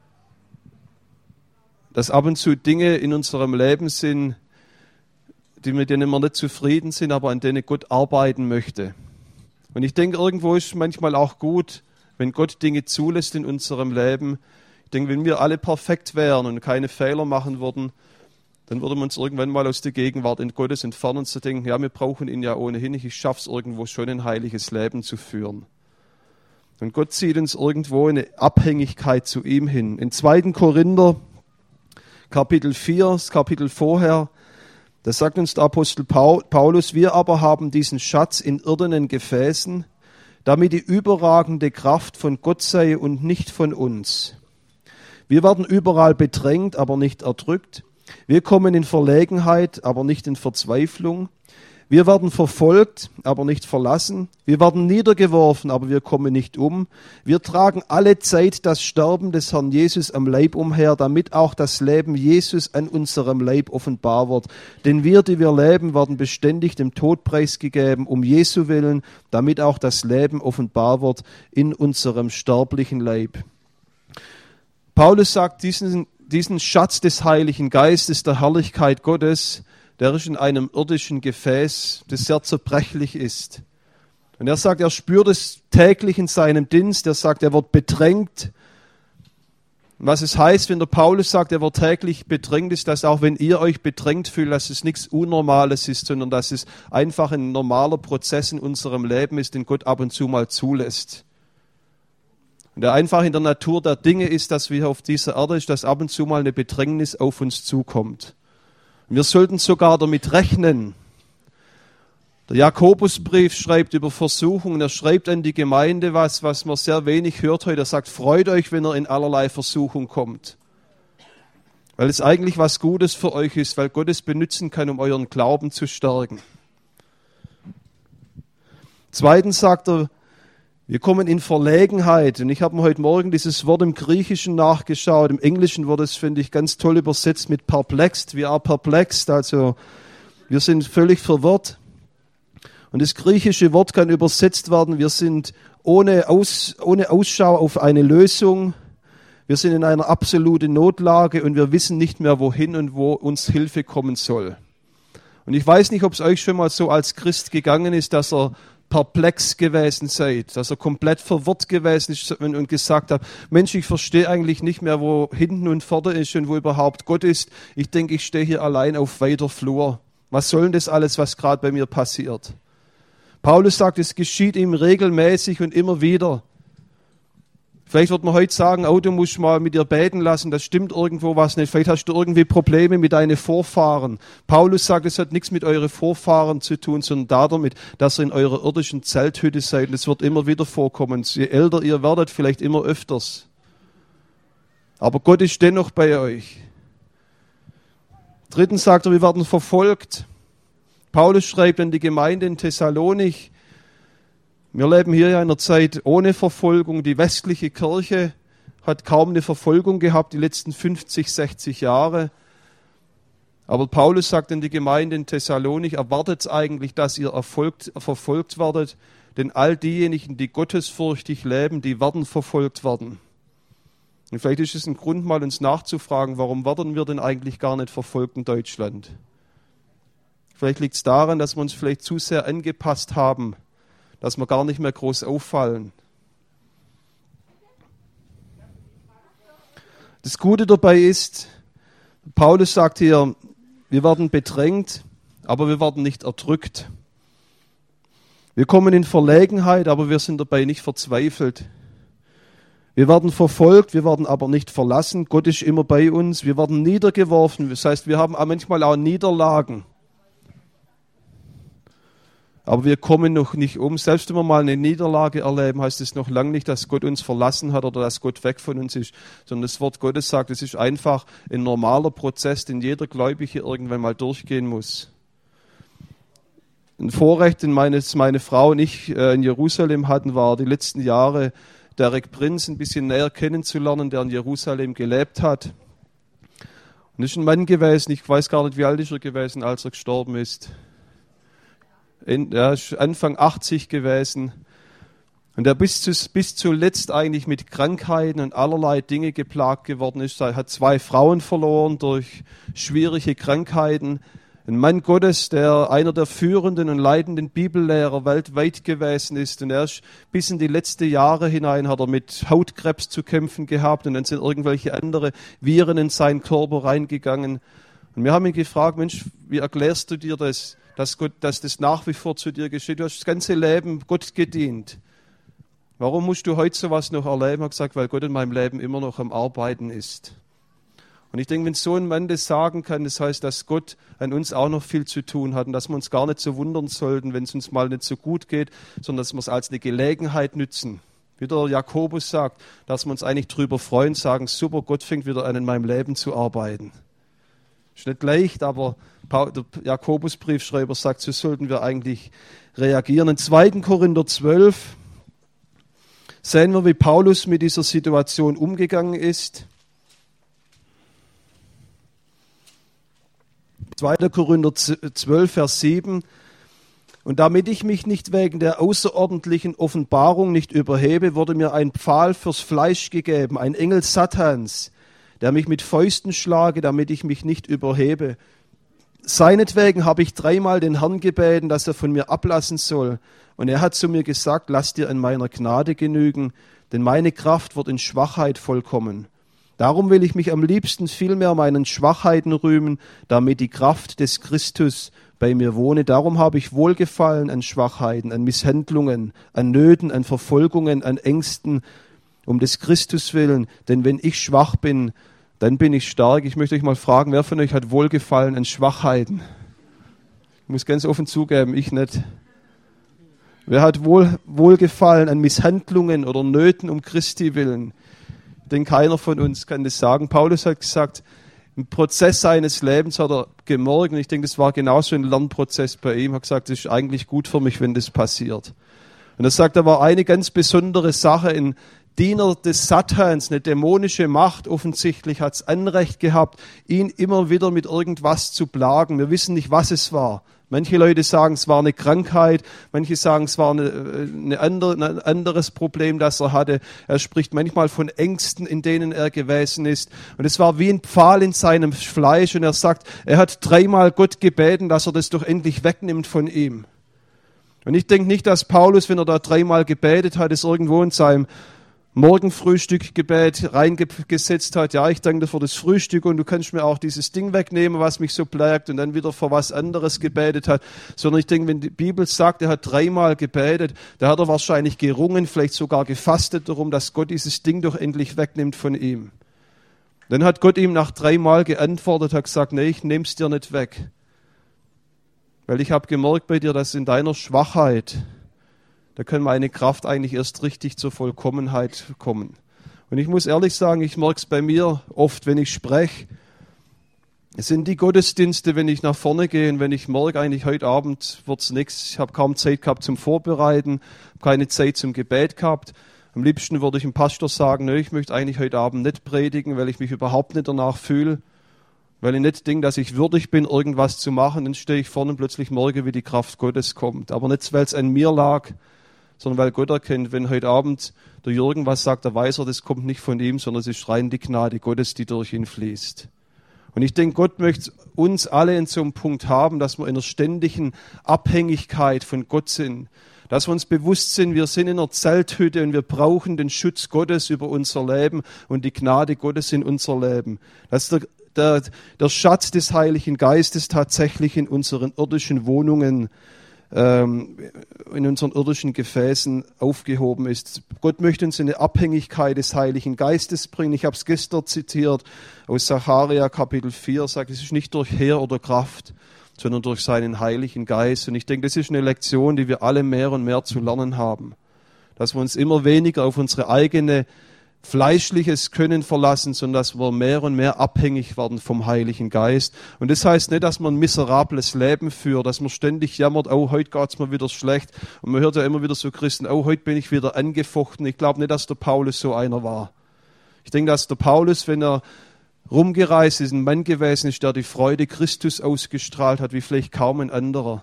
dass ab und zu Dinge in unserem Leben sind, mit denen wir nicht zufrieden sind, aber an denen Gott arbeiten möchte. Und ich denke, irgendwo ist manchmal auch gut, wenn Gott Dinge zulässt in unserem Leben. Ich denke, wenn wir alle perfekt wären und keine Fehler machen würden, dann würden wir uns irgendwann mal aus der Gegenwart in Gottes entfernen und zu denken, ja, wir brauchen ihn ja ohnehin nicht, ich schaffe es irgendwo schon, ein heiliges Leben zu führen. Und Gott zieht uns irgendwo in eine Abhängigkeit zu ihm hin. In 2. Korinther, Kapitel 4, das Kapitel vorher, da sagt uns der Apostel Paulus, wir aber haben diesen Schatz in irdenen Gefäßen, damit die überragende Kraft von Gott sei und nicht von uns. Wir werden überall bedrängt, aber nicht erdrückt. Wir kommen in Verlegenheit, aber nicht in Verzweiflung. Wir werden verfolgt, aber nicht verlassen. Wir werden niedergeworfen, aber wir kommen nicht um. Wir tragen alle Zeit das Sterben des Herrn Jesus am Leib umher, damit auch das Leben Jesus an unserem Leib offenbar wird. Denn wir, die wir leben, werden beständig dem Tod preisgegeben, um Jesu willen, damit auch das Leben offenbar wird in unserem sterblichen Leib. Paulus sagt, diesen Schatz des Heiligen Geistes, der Herrlichkeit Gottes, der ist in einem irdischen Gefäß, das sehr zerbrechlich ist. Und er sagt, er spürt es täglich in seinem Dienst. Er sagt, er wird bedrängt. Und was es heißt, wenn der Paulus sagt, er wird täglich bedrängt, ist, dass auch wenn ihr euch bedrängt fühlt, dass es nichts Unnormales ist, sondern dass es einfach ein normaler Prozess in unserem Leben ist, den Gott ab und zu mal zulässt. Und der einfach in der Natur der Dinge ist, dass wir auf dieser Erde ist, dass ab und zu mal eine Bedrängnis auf uns zukommt. Und wir sollten sogar damit rechnen. Der Jakobusbrief schreibt über Versuchungen. Er schreibt an die Gemeinde was man sehr wenig hört heute. Er sagt, freut euch, wenn ihr in allerlei Versuchung kommt. Weil es eigentlich was Gutes für euch ist, weil Gott es benutzen kann, um euren Glauben zu stärken. Zweitens sagt er, wir kommen in Verlegenheit. Und ich habe mir heute Morgen dieses Wort im Griechischen nachgeschaut. Im Englischen wurde es, finde ich, ganz toll übersetzt mit perplexed. We are perplexed, also wir sind völlig verwirrt. Und das griechische Wort kann übersetzt werden, wir sind ohne Ausschau auf eine Lösung. Wir sind in einer absoluten Notlage und wir wissen nicht mehr, wohin und wo uns Hilfe kommen soll. Und ich weiß nicht, ob es euch schon mal so als Christ gegangen ist, dass ihr perplex gewesen seid, dass er komplett verwirrt gewesen ist und gesagt hat, Mensch, ich verstehe eigentlich nicht mehr, wo hinten und vorne ist und wo überhaupt Gott ist. Ich denke, ich stehe hier allein auf weiter Flur. Was soll denn das alles, was gerade bei mir passiert? Paulus sagt, es geschieht ihm regelmäßig und immer wieder. Vielleicht wird man heute sagen, oh, du musst mal mit dir beten lassen, das stimmt irgendwo was nicht. Vielleicht hast du irgendwie Probleme mit deinen Vorfahren. Paulus sagt, es hat nichts mit euren Vorfahren zu tun, sondern damit, dass ihr in eurer irdischen Zelthütte seid. Und es wird immer wieder vorkommen. Je älter ihr werdet, vielleicht immer öfters. Aber Gott ist dennoch bei euch. Drittens sagt er, wir werden verfolgt. Paulus schreibt an die Gemeinde in Thessalonik, wir leben hier ja in einer Zeit ohne Verfolgung. Die westliche Kirche hat kaum eine Verfolgung gehabt, die letzten 50, 60 Jahre. Aber Paulus sagt an die Gemeinde in Thessalonik, erwartet eigentlich, dass ihr verfolgt werdet, denn all diejenigen, die gottesfürchtig leben, die werden verfolgt werden. Und vielleicht ist es ein Grund, mal uns nachzufragen, warum werden wir denn eigentlich gar nicht verfolgt in Deutschland? Vielleicht liegt es daran, dass wir uns vielleicht zu sehr angepasst haben, dass wir gar nicht mehr groß auffallen. Das Gute dabei ist, Paulus sagt hier, wir werden bedrängt, aber wir werden nicht erdrückt. Wir kommen in Verlegenheit, aber wir sind dabei nicht verzweifelt. Wir werden verfolgt, wir werden aber nicht verlassen. Gott ist immer bei uns. Wir werden niedergeworfen. Das heißt, wir haben manchmal auch Niederlagen. Aber wir kommen noch nicht um. Selbst wenn wir mal eine Niederlage erleben, heißt es noch lange nicht, dass Gott uns verlassen hat oder dass Gott weg von uns ist. Sondern das Wort Gottes sagt, es ist einfach ein normaler Prozess, den jeder Gläubige irgendwann mal durchgehen muss. Ein Vorrecht, den meine Frau und ich in Jerusalem hatten, war die letzten Jahre Derek Prinz ein bisschen näher kennenzulernen, der in Jerusalem gelebt hat. Und das ist ein Mann gewesen, ich weiß gar nicht, wie alt ist er gewesen, als er gestorben ist. Er ist Anfang 80 gewesen und er bis zuletzt eigentlich mit Krankheiten und allerlei Dinge geplagt geworden ist. Er hat 2 Frauen verloren durch schwierige Krankheiten. Ein Mann Gottes, der einer der führenden und leitenden Bibellehrer weltweit gewesen ist. Und er ist bis in die letzten Jahre hinein hat er mit Hautkrebs zu kämpfen gehabt und dann sind irgendwelche andere Viren in seinen Körper reingegangen. Und wir haben ihn gefragt, Mensch, wie erklärst du dir das? Dass das nach wie vor zu dir geschieht. Du hast das ganze Leben Gott gedient. Warum musst du heute sowas noch erleben? Er hat gesagt, weil Gott in meinem Leben immer noch am Arbeiten ist. Und ich denke, wenn so ein Mann das sagen kann, das heißt, dass Gott an uns auch noch viel zu tun hat und dass wir uns gar nicht so wundern sollten, wenn es uns mal nicht so gut geht, sondern dass wir es als eine Gelegenheit nützen. Wie der Jakobus sagt, dass wir uns eigentlich drüber freuen, sagen, super, Gott fängt wieder an, in meinem Leben zu arbeiten. Ist nicht leicht, aber der Jakobusbriefschreiber sagt, so sollten wir eigentlich reagieren. In 2. Korinther 12 sehen wir, wie Paulus mit dieser Situation umgegangen ist. 2. Korinther 12, Vers 7. Und damit ich mich nicht wegen der außerordentlichen Offenbarung nicht überhebe, wurde mir ein Pfahl fürs Fleisch gegeben, ein Engel Satans, der mich mit Fäusten schlage, damit ich mich nicht überhebe. Seinetwegen habe ich 3-mal den Herrn gebeten, dass er von mir ablassen soll. Und er hat zu mir gesagt, lass dir an meiner Gnade genügen, denn meine Kraft wird in Schwachheit vollkommen. Darum will ich mich am liebsten vielmehr meinen Schwachheiten rühmen, damit die Kraft des Christus bei mir wohne. Darum habe ich Wohlgefallen an Schwachheiten, an Misshandlungen, an Nöten, an Verfolgungen, an Ängsten, um des Christus willen. Denn wenn ich schwach bin, dann bin ich stark. Ich möchte euch mal fragen, wer von euch hat Wohlgefallen an Schwachheiten? Ich muss ganz offen zugeben, ich nicht. Wer hat Wohlgefallen an Misshandlungen oder Nöten um Christi willen? Denn keiner von uns kann das sagen. Paulus hat gesagt, im Prozess seines Lebens hat er gemerkt, und ich denke, das war genauso ein Lernprozess bei ihm, hat gesagt, das ist eigentlich gut für mich, wenn das passiert. Und er sagt, da war eine ganz besondere Sache, ein Diener des Satans, eine dämonische Macht offensichtlich, hat es Anrecht gehabt, ihn immer wieder mit irgendwas zu plagen. Wir wissen nicht, was es war. Manche Leute sagen, es war eine Krankheit, manche sagen, es war ein anderes Problem, das er hatte. Er spricht manchmal von Ängsten, in denen er gewesen ist. Und es war wie ein Pfahl in seinem Fleisch. Und er sagt, er hat 3-mal Gott gebeten, dass er das doch endlich wegnimmt von ihm. Und ich denke nicht, dass Paulus, wenn er da 3-mal gebetet hat, es irgendwo in seinem Morgenfrühstückgebet reingesetzt hat, ja, ich danke dir für das Frühstück und du kannst mir auch dieses Ding wegnehmen, was mich so plagt, und dann wieder für was anderes gebetet hat, sondern ich denke, wenn die Bibel sagt, er hat 3-mal gebetet, da hat er wahrscheinlich gerungen, vielleicht sogar gefastet darum, dass Gott dieses Ding doch endlich wegnimmt von ihm. Dann hat Gott ihm nach 3-mal geantwortet, hat gesagt, nee, ich nehm's dir nicht weg, weil ich habe gemerkt bei dir, dass in deiner Schwachheit da kann meine Kraft eigentlich erst richtig zur Vollkommenheit kommen. Und ich muss ehrlich sagen, ich merke es bei mir oft, wenn ich spreche. Es sind die Gottesdienste, wenn ich nach vorne gehe und wenn ich merke, eigentlich heute Abend wird's nichts. Ich habe kaum Zeit gehabt zum Vorbereiten, keine Zeit zum Gebet gehabt. Am liebsten würde ich dem Pastor sagen, nö, ich möchte eigentlich heute Abend nicht predigen, weil ich mich überhaupt nicht danach fühle, weil ich nicht denke, dass ich würdig bin, irgendwas zu machen. Dann stehe ich vorne und plötzlich merke, wie die Kraft Gottes kommt. Aber nicht, weil es an mir lag, sondern weil Gott erkennt, wenn heute Abend der Jürgen was sagt, der weiß er, das kommt nicht von ihm, sondern es ist rein die Gnade Gottes, die durch ihn fließt. Und ich denke, Gott möchte uns alle in so einem Punkt haben, dass wir in einer ständigen Abhängigkeit von Gott sind. Dass wir uns bewusst sind, wir sind in einer Zelthütte und wir brauchen den Schutz Gottes über unser Leben und die Gnade Gottes in unser Leben. Dass der Schatz des Heiligen Geistes tatsächlich in unseren irdischen Wohnungen, in unseren irdischen Gefäßen aufgehoben ist. Gott möchte uns in eine Abhängigkeit des Heiligen Geistes bringen. Ich habe es gestern zitiert aus Sacharja Kapitel 4, sagt, es ist nicht durch Heer oder Kraft, sondern durch seinen Heiligen Geist. Und ich denke, das ist eine Lektion, die wir alle mehr und mehr zu lernen haben. Dass wir uns immer weniger auf unsere eigene fleischliches Können verlassen, sondern dass wir mehr und mehr abhängig werden vom Heiligen Geist. Und das heißt nicht, dass man ein miserables Leben führt, dass man ständig jammert, oh, heute geht's mir wieder schlecht. Und man hört ja immer wieder so Christen, oh, heute bin ich wieder angefochten. Ich glaube nicht, dass der Paulus so einer war. Ich denke, dass der Paulus, wenn er rumgereist ist, ein Mann gewesen ist, der die Freude Christus ausgestrahlt hat, wie vielleicht kaum ein anderer.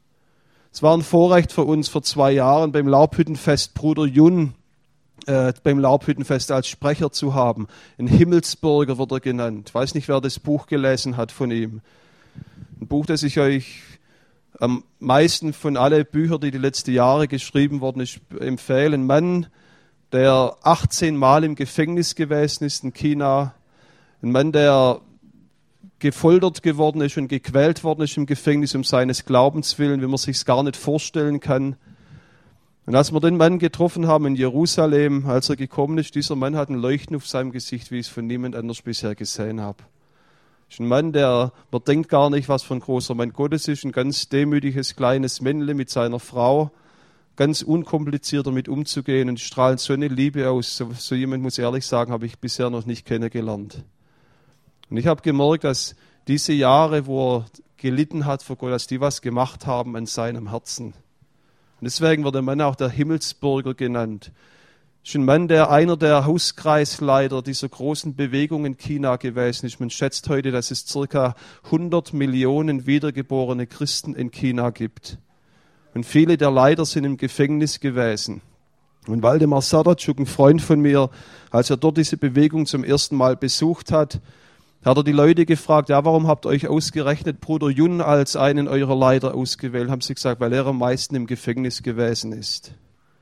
Es war ein Vorrecht für uns vor 2 Jahren beim Laubhüttenfest Bruder Jun, beim Laubhüttenfest als Sprecher zu haben. Ein Himmelsbürger wird er genannt. Ich weiß nicht, wer das Buch gelesen hat von ihm. Ein Buch, das ich euch am meisten von allen Büchern, die letzten Jahre geschrieben worden ist, empfehle. Ein Mann, der 18 Mal im Gefängnis gewesen ist in China. Ein Mann, der gefoltert geworden ist und gequält worden ist im Gefängnis um seines Glaubens willen, wie man sich es gar nicht vorstellen kann. Und als wir den Mann getroffen haben in Jerusalem, als er gekommen ist, dieser Mann hat ein Leuchten auf seinem Gesicht, wie ich es von niemand anders bisher gesehen habe. Das ist ein Mann, man denkt gar nicht, was für ein großer Mann Gottes ist, ein ganz demütiges, kleines Männle mit seiner Frau, ganz unkompliziert damit umzugehen und strahlt so eine Liebe aus. So jemand, muss ehrlich sagen, habe ich bisher noch nicht kennengelernt. Und ich habe gemerkt, dass diese Jahre, wo er gelitten hat vor Gott, dass die was gemacht haben an seinem Herzen. Und deswegen wird der Mann auch der Himmelsbürger genannt. Das ist ein Mann, einer der Hauskreisleiter dieser großen Bewegung in China gewesen ist. Man schätzt heute, dass es ca. 100 Millionen wiedergeborene Christen in China gibt. Und viele der Leiter sind im Gefängnis gewesen. Und Waldemar Sadatschuk, ein Freund von mir, als er dort diese Bewegung zum ersten Mal besucht hat er die Leute gefragt, ja, warum habt ihr euch ausgerechnet Bruder Jun als einen eurer Leiter ausgewählt? Haben sie gesagt, weil er am meisten im Gefängnis gewesen ist.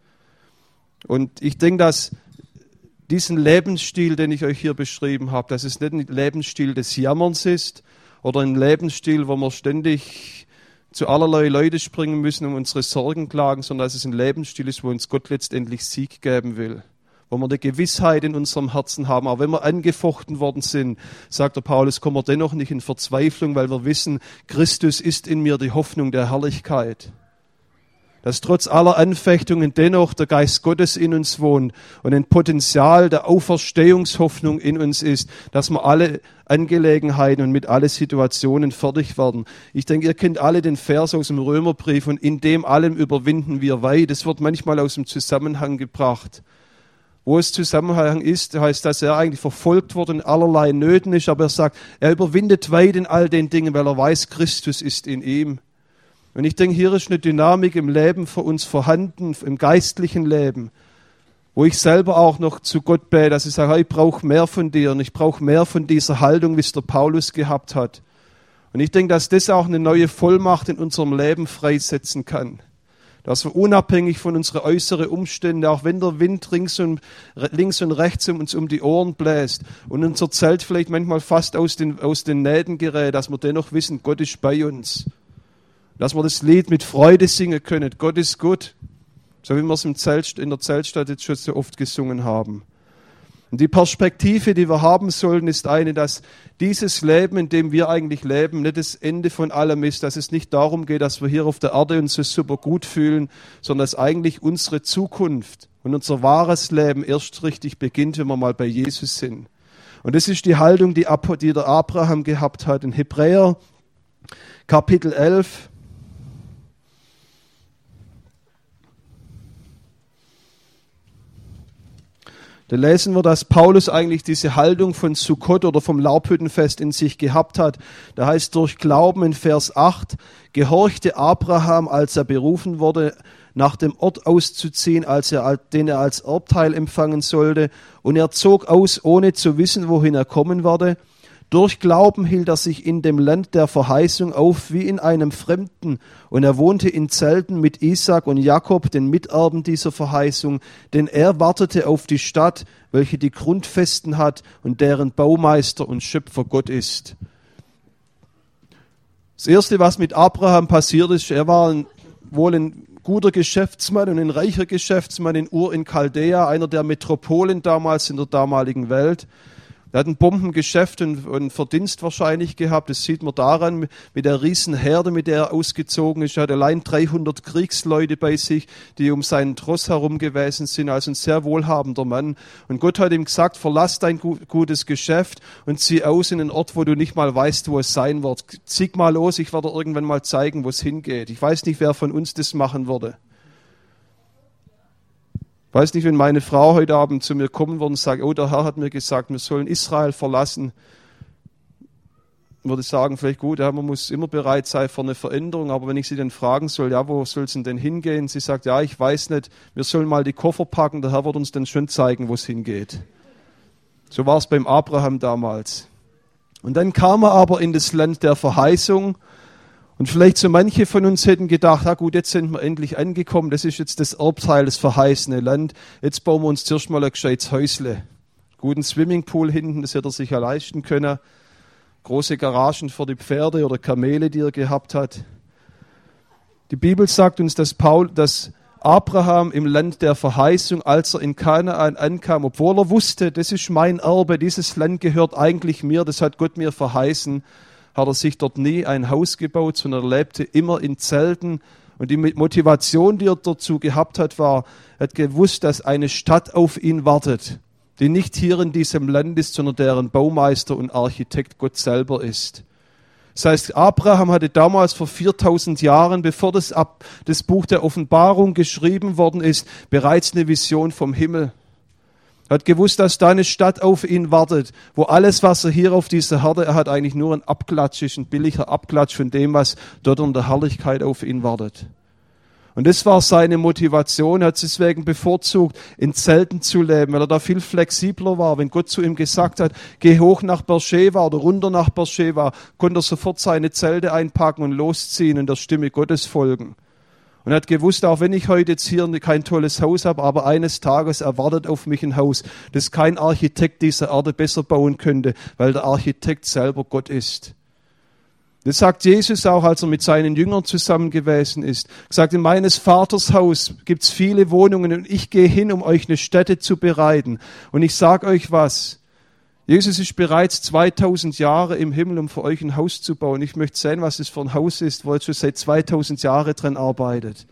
Und ich denke, dass diesen Lebensstil, den ich euch hier beschrieben habe, dass es nicht ein Lebensstil des Jammerns ist oder ein Lebensstil, wo wir ständig zu allerlei Leute springen müssen, um unsere Sorgen klagen, sondern dass es ein Lebensstil ist, wo uns Gott letztendlich Sieg geben will. Wo wir eine Gewissheit in unserem Herzen haben. Auch wenn wir angefochten worden sind, sagt der Paulus, kommen wir dennoch nicht in Verzweiflung, weil wir wissen, Christus ist in mir die Hoffnung der Herrlichkeit. Dass trotz aller Anfechtungen dennoch der Geist Gottes in uns wohnt und ein Potenzial der Auferstehungshoffnung in uns ist, dass wir alle Angelegenheiten und mit alle Situationen fertig werden. Ich denke, ihr kennt alle den Vers aus dem Römerbrief und in dem allem überwinden wir weit. Das wird manchmal aus dem Zusammenhang gebracht. Wo es Zusammenhang ist, heißt, dass er eigentlich verfolgt wurde und allerlei Nöten ist, aber er sagt, er überwindet weit in all den Dingen, weil er weiß, Christus ist in ihm. Und ich denke, hier ist eine Dynamik im Leben für uns vorhanden, im geistlichen Leben, wo ich selber auch noch zu Gott bete, dass ich sage, ich brauche mehr von dir und ich brauche mehr von dieser Haltung, wie es der Paulus gehabt hat. Und ich denke, dass das auch eine neue Vollmacht in unserem Leben freisetzen kann. Dass wir unabhängig von unseren äußeren Umständen, auch wenn der Wind links und rechts uns um die Ohren bläst und unser Zelt vielleicht manchmal fast aus den Nähten gerät, dass wir dennoch wissen, Gott ist bei uns. Dass wir das Lied mit Freude singen können, Gott ist gut, so wie wir es in der Zeltstadt jetzt schon so oft gesungen haben. Und die Perspektive, die wir haben sollten, ist eine, dass dieses Leben, in dem wir eigentlich leben, nicht das Ende von allem ist, dass es nicht darum geht, dass wir hier auf der Erde uns so super gut fühlen, sondern dass eigentlich unsere Zukunft und unser wahres Leben erst richtig beginnt, wenn wir mal bei Jesus sind. Und das ist die Haltung, die der Abraham gehabt hat. In Hebräer Kapitel 11. Da lesen wir, dass Paulus eigentlich diese Haltung von Sukkot oder vom Laubhüttenfest in sich gehabt hat. Da heißt durch Glauben in Vers 8, gehorchte Abraham, als er berufen wurde, nach dem Ort auszuziehen, den er als Erbteil empfangen sollte. Und er zog aus, ohne zu wissen, wohin er kommen werde. Durch Glauben hielt er sich in dem Land der Verheißung auf, wie in einem Fremden. Und er wohnte in Zelten mit Isaak und Jakob, den Miterben dieser Verheißung. Denn er wartete auf die Stadt, welche die Grundfesten hat und deren Baumeister und Schöpfer Gott ist. Das Erste, was mit Abraham passiert ist, er war wohl ein guter Geschäftsmann und ein reicher Geschäftsmann in Ur in Chaldea, einer der Metropolen damals in der damaligen Welt. Er hat ein Bombengeschäft und Verdienst wahrscheinlich gehabt. Das sieht man daran, mit der riesen Herde, mit der er ausgezogen ist. Er hat allein 300 Kriegsleute bei sich, die um seinen Tross herum gewesen sind. Also ein sehr wohlhabender Mann. Und Gott hat ihm gesagt, verlass dein gutes Geschäft und zieh aus in einen Ort, wo du nicht mal weißt, wo es sein wird. Zieh mal los, ich werde irgendwann mal zeigen, wo es hingeht. Ich weiß nicht, wer von uns das machen würde. Ich weiß nicht, wenn meine Frau heute Abend zu mir kommen würde und sagt, oh, der Herr hat mir gesagt, wir sollen Israel verlassen, würde ich sagen, vielleicht gut, ja, man muss immer bereit sein für eine Veränderung, aber wenn ich sie dann fragen soll, ja, wo soll es denn hingehen? Sie sagt, ja, ich weiß nicht, wir sollen mal die Koffer packen, der Herr wird uns dann schon zeigen, wo es hingeht. So war es beim Abraham damals. Und dann kam er aber in das Land der Verheißung. Und vielleicht so manche von uns hätten gedacht, ja gut, jetzt sind wir endlich angekommen, das ist jetzt das Erbteil, das verheißene Land. Jetzt bauen wir uns zuerst mal ein gescheites Häusle. Guten Swimmingpool hinten, das hätte er sich ja leisten können. Große Garagen für die Pferde oder Kamele, die er gehabt hat. Die Bibel sagt uns, dass Abraham im Land der Verheißung, als er in Kanaan ankam, obwohl er wusste, das ist mein Erbe, dieses Land gehört eigentlich mir, das hat Gott mir verheißen, hat er sich dort nie ein Haus gebaut, sondern er lebte immer in Zelten. Und die Motivation, die er dazu gehabt hat, war, er hat gewusst, dass eine Stadt auf ihn wartet, die nicht hier in diesem Land ist, sondern deren Baumeister und Architekt Gott selber ist. Das heißt, Abraham hatte damals vor 4000 Jahren, bevor das Buch der Offenbarung geschrieben worden ist, bereits eine Vision vom Himmel. Er hat gewusst, dass da eine Stadt auf ihn wartet, wo alles, was er hier auf dieser Erde hat, eigentlich nur ein Abklatsch ist, ein billiger Abklatsch von dem, was dort in der Herrlichkeit auf ihn wartet. Und das war seine Motivation. Er hat es deswegen bevorzugt, in Zelten zu leben, weil er da viel flexibler war. Wenn Gott zu ihm gesagt hat, geh hoch nach Beersheba oder runter nach Beersheba, konnte er sofort seine Zelte einpacken und losziehen und der Stimme Gottes folgen. Und er hat gewusst, auch wenn ich heute jetzt hier kein tolles Haus habe, aber eines Tages erwartet auf mich ein Haus, das kein Architekt dieser Erde besser bauen könnte, weil der Architekt selber Gott ist. Das sagt Jesus auch, als er mit seinen Jüngern zusammen gewesen ist. Er sagt, in meines Vaters Haus gibt es viele Wohnungen und ich gehe hin, um euch eine Stätte zu bereiten. Und ich sage euch was, Jesus ist bereits 2000 Jahre im Himmel, um für euch ein Haus zu bauen. Ich möchte sehen, was es für ein Haus ist, wo er schon seit 2000 Jahren dran arbeitet.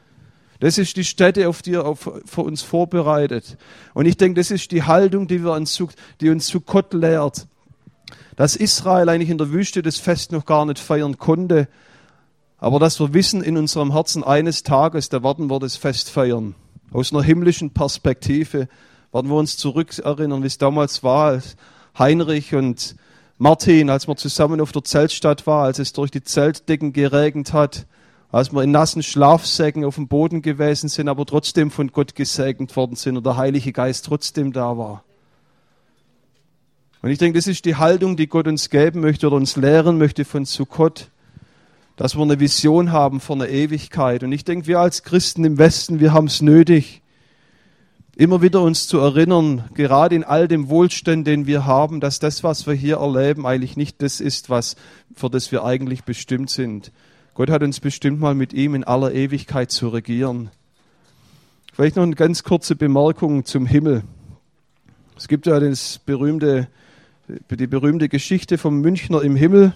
Das ist die Stätte, auf die er für uns vorbereitet. Und ich denke, das ist die Haltung, die uns Sukkot lehrt. Dass Israel eigentlich in der Wüste das Fest noch gar nicht feiern konnte, aber dass wir wissen in unserem Herzen, eines Tages, da werden wir das Fest feiern. Aus einer himmlischen Perspektive werden wir uns zurückerinnern, wie es damals war, als Heinrich und Martin, als wir zusammen auf der Zeltstadt waren, als es durch die Zeltdecken geregnet hat, als wir in nassen Schlafsäcken auf dem Boden gewesen sind, aber trotzdem von Gott gesegnet worden sind und der Heilige Geist trotzdem da war. Und ich denke, das ist die Haltung, die Gott uns geben möchte oder uns lehren möchte von Sukkot, dass wir eine Vision haben von der Ewigkeit. Und ich denke, wir als Christen im Westen, wir haben es nötig, immer wieder uns zu erinnern, gerade in all dem Wohlstand, den wir haben, dass das, was wir hier erleben, eigentlich nicht das ist, für das wir eigentlich bestimmt sind. Gott hat uns bestimmt mal mit ihm in aller Ewigkeit zu regieren. Vielleicht noch eine ganz kurze Bemerkung zum Himmel. Es gibt ja die berühmte Geschichte vom Münchner im Himmel,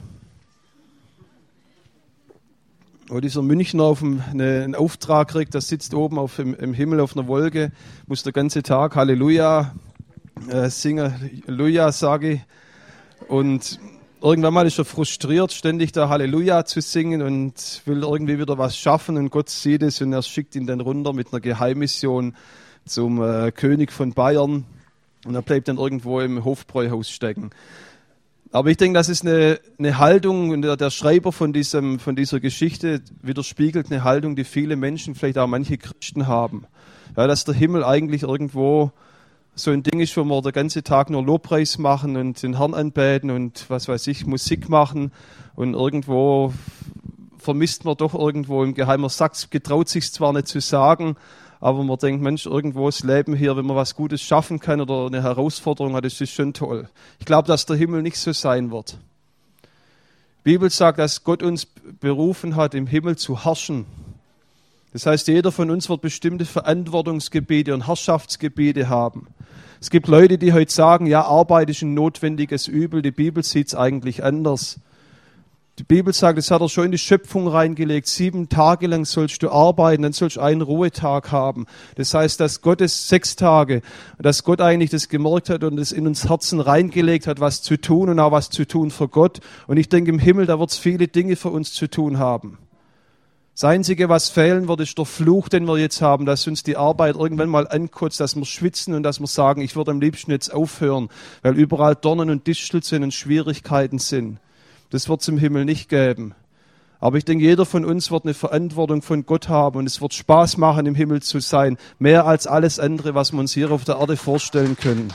wo dieser Münchner einen Auftrag kriegt, der sitzt oben im Himmel auf einer Wolke, muss der ganze Tag Halleluja singe Halleluja, sage ich. Und irgendwann mal ist er frustriert, ständig da Halleluja zu singen und will irgendwie wieder was schaffen. Und Gott sieht es und er schickt ihn dann runter mit einer Geheimmission zum König von Bayern. Und er bleibt dann irgendwo im Hofbräuhaus stecken. Aber ich denke, das ist eine Haltung, und der Schreiber von dieser Geschichte widerspiegelt eine Haltung, die viele Menschen, vielleicht auch manche Christen haben. Ja, dass der Himmel eigentlich irgendwo so ein Ding ist, wo wir den ganzen Tag nur Lobpreis machen und den Herrn anbeten und was weiß ich, Musik machen. Und irgendwo vermisst man doch irgendwo im Geheimen. Man sagt, getraut sich zwar nicht zu sagen, aber man denkt, Mensch, irgendwo das Leben hier, wenn man was Gutes schaffen kann oder eine Herausforderung hat, das ist schon toll. Ich glaube, dass der Himmel nicht so sein wird. Die Bibel sagt, dass Gott uns berufen hat, im Himmel zu herrschen. Das heißt, jeder von uns wird bestimmte Verantwortungsgebiete und Herrschaftsgebiete haben. Es gibt Leute, die heute sagen, ja, Arbeit ist ein notwendiges Übel. Die Bibel sieht es eigentlich anders. Die Bibel sagt, das hat er schon in die Schöpfung reingelegt. 7 Tage lang sollst du arbeiten, dann sollst du einen Ruhetag haben. Das heißt, dass Gott es 6 Tage, dass Gott eigentlich das gemerkt hat und es in uns Herzen reingelegt hat, was zu tun und auch was zu tun für Gott. Und ich denke, im Himmel, da wird es viele Dinge für uns zu tun haben. Das Einzige, was fehlen wird, ist der Fluch, den wir jetzt haben, dass uns die Arbeit irgendwann mal ankotzt, dass wir schwitzen und dass wir sagen, ich würde am liebsten jetzt aufhören, weil überall Dornen und Distel sind und Schwierigkeiten sind. Das wird es im Himmel nicht geben. Aber ich denke, jeder von uns wird eine Verantwortung von Gott haben und es wird Spaß machen, im Himmel zu sein. Mehr als alles andere, was wir uns hier auf der Erde vorstellen können.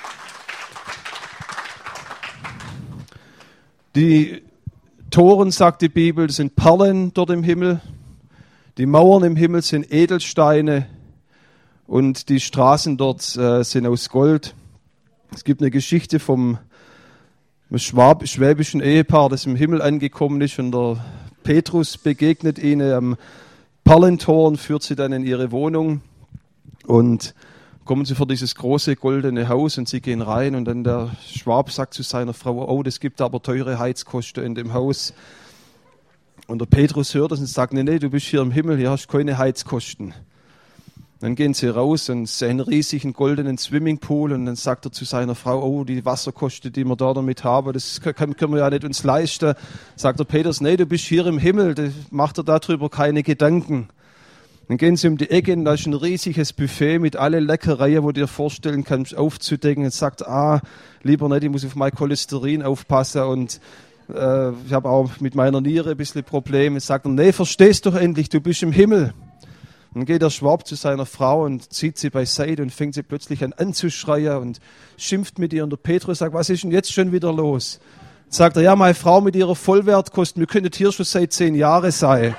Die Toren, sagt die Bibel, sind Perlen dort im Himmel. Die Mauern im Himmel sind Edelsteine und die Straßen dort sind aus Gold. Es gibt eine Geschichte vom schwäbischen Ehepaar, das im Himmel angekommen ist, und der Petrus begegnet ihnen am Perlentor und führt sie dann in ihre Wohnung und kommen sie vor dieses große goldene Haus und sie gehen rein und dann der Schwab sagt zu seiner Frau, oh, das gibt aber teure Heizkosten in dem Haus. Und der Petrus hört das und sagt, nee, du bist hier im Himmel, hier hast du keine Heizkosten. Dann gehen sie raus und sehen einen riesigen goldenen Swimmingpool und dann sagt er zu seiner Frau, oh, die Wasserkosten, die wir da damit haben, das können wir ja nicht uns leisten. Sagt der Petrus, nee, du bist hier im Himmel, mach dir darüber keine Gedanken. Dann gehen sie um die Ecke und da ist ein riesiges Buffet mit allen Leckereien, wo du dir vorstellen kannst, aufzudecken. Und sagt, lieber nicht, ich muss auf mein Cholesterin aufpassen und ich habe auch mit meiner Niere ein bisschen Probleme. Sagt er, nee, verstehst doch endlich, du bist im Himmel. Dann geht der Schwab zu seiner Frau und zieht sie beiseite und fängt sie plötzlich an anzuschreien und schimpft mit ihr. Und der Petrus sagt, was ist denn jetzt schon wieder los? Dann sagt er, ja, meine Frau mit ihrer Vollwertkosten, wir könnten hier schon seit 10 Jahren sein.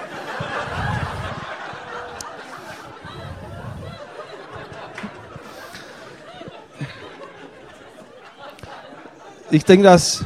Ich denke, dass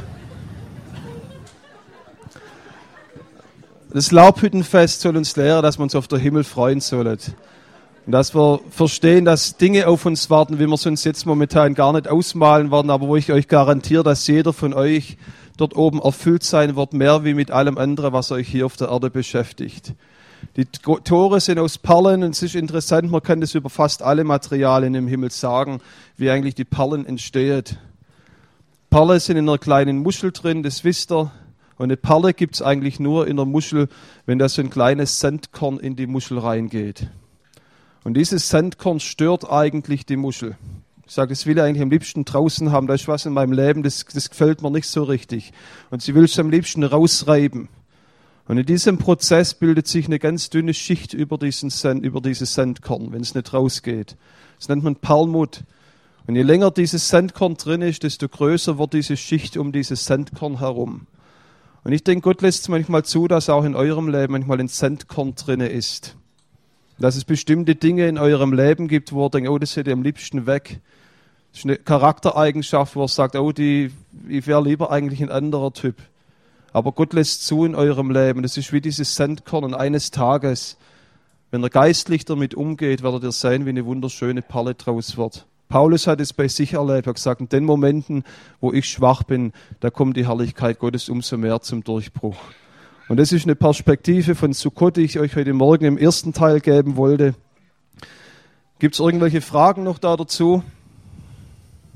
das Laubhüttenfest soll uns lehren, dass wir uns auf den Himmel freuen sollen. Und dass wir verstehen, dass Dinge auf uns warten, wie wir es uns jetzt momentan gar nicht ausmalen werden, aber wo ich euch garantiere, dass jeder von euch dort oben erfüllt sein wird, mehr wie mit allem anderen, was euch hier auf der Erde beschäftigt. Die Tore sind aus Perlen und es ist interessant, man kann das über fast alle Materialien im Himmel sagen, wie eigentlich die Perlen entstehen. Perlen sind in einer kleinen Muschel drin, das wisst ihr. Und eine Perle gibt es eigentlich nur in der Muschel, wenn da so ein kleines Sandkorn in die Muschel reingeht. Und dieses Sandkorn stört eigentlich die Muschel. Ich sage, das will ich eigentlich am liebsten draußen haben. Da ist was in meinem Leben, das gefällt mir nicht so richtig. Und sie will es am liebsten rausreiben. Und in diesem Prozess bildet sich eine ganz dünne Schicht über dieses Sandkorn, wenn es nicht rausgeht. Das nennt man Perlmutt. Und je länger dieses Sandkorn drin ist, desto größer wird diese Schicht um dieses Sandkorn herum. Und ich denke, Gott lässt es manchmal zu, dass auch in eurem Leben manchmal ein Sandkorn drin ist. Dass es bestimmte Dinge in eurem Leben gibt, wo ihr denkt, oh, das hätte ich am liebsten weg. Das ist eine Charaktereigenschaft, wo er sagt, oh, ich wäre lieber eigentlich ein anderer Typ. Aber Gott lässt zu in eurem Leben. Das ist wie dieses Sandkorn und eines Tages, wenn er geistlich damit umgeht, werdet ihr sehen, wie eine wunderschöne Perle draus wird. Paulus hat es bei sich erlebt, er hat gesagt, in den Momenten, wo ich schwach bin, da kommt die Herrlichkeit Gottes umso mehr zum Durchbruch. Und das ist eine Perspektive von Sukkot, die ich euch heute Morgen im ersten Teil geben wollte. Gibt es irgendwelche Fragen noch dazu?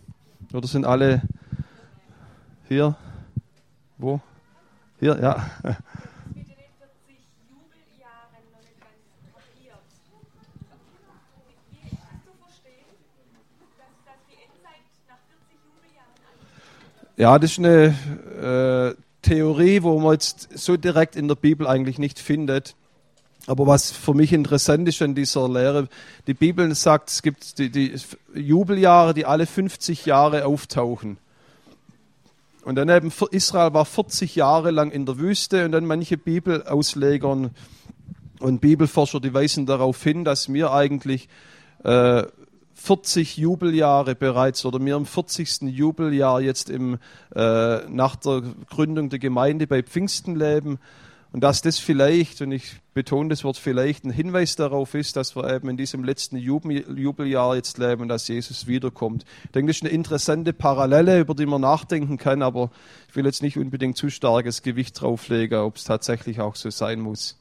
Oder sind alle hier? Wo? Hier, ja. Mit den 40 Jubeljahren noch nicht ganz kapiert. Wie ist das zu verstehen, dass die Endzeit nach 40 Jubeljahren anfängt? Ja, das ist eine Theorie, wo man jetzt so direkt in der Bibel eigentlich nicht findet. Aber was für mich interessant ist an dieser Lehre, die Bibel sagt, es gibt die Jubeljahre, die alle 50 Jahre auftauchen. Und dann eben Israel war 40 Jahre lang in der Wüste und dann manche Bibelausleger und Bibelforscher, die weisen darauf hin, dass wir eigentlich 40 Jubeljahre bereits oder wir im 40. Jubeljahr jetzt nach der Gründung der Gemeinde bei Pfingsten leben. Und dass das vielleicht, und ich betone das Wort vielleicht, ein Hinweis darauf ist, dass wir eben in diesem letzten Jubeljahr jetzt leben und dass Jesus wiederkommt. Ich denke, das ist eine interessante Parallele, über die man nachdenken kann, aber ich will jetzt nicht unbedingt zu starkes Gewicht drauflegen, ob es tatsächlich auch so sein muss.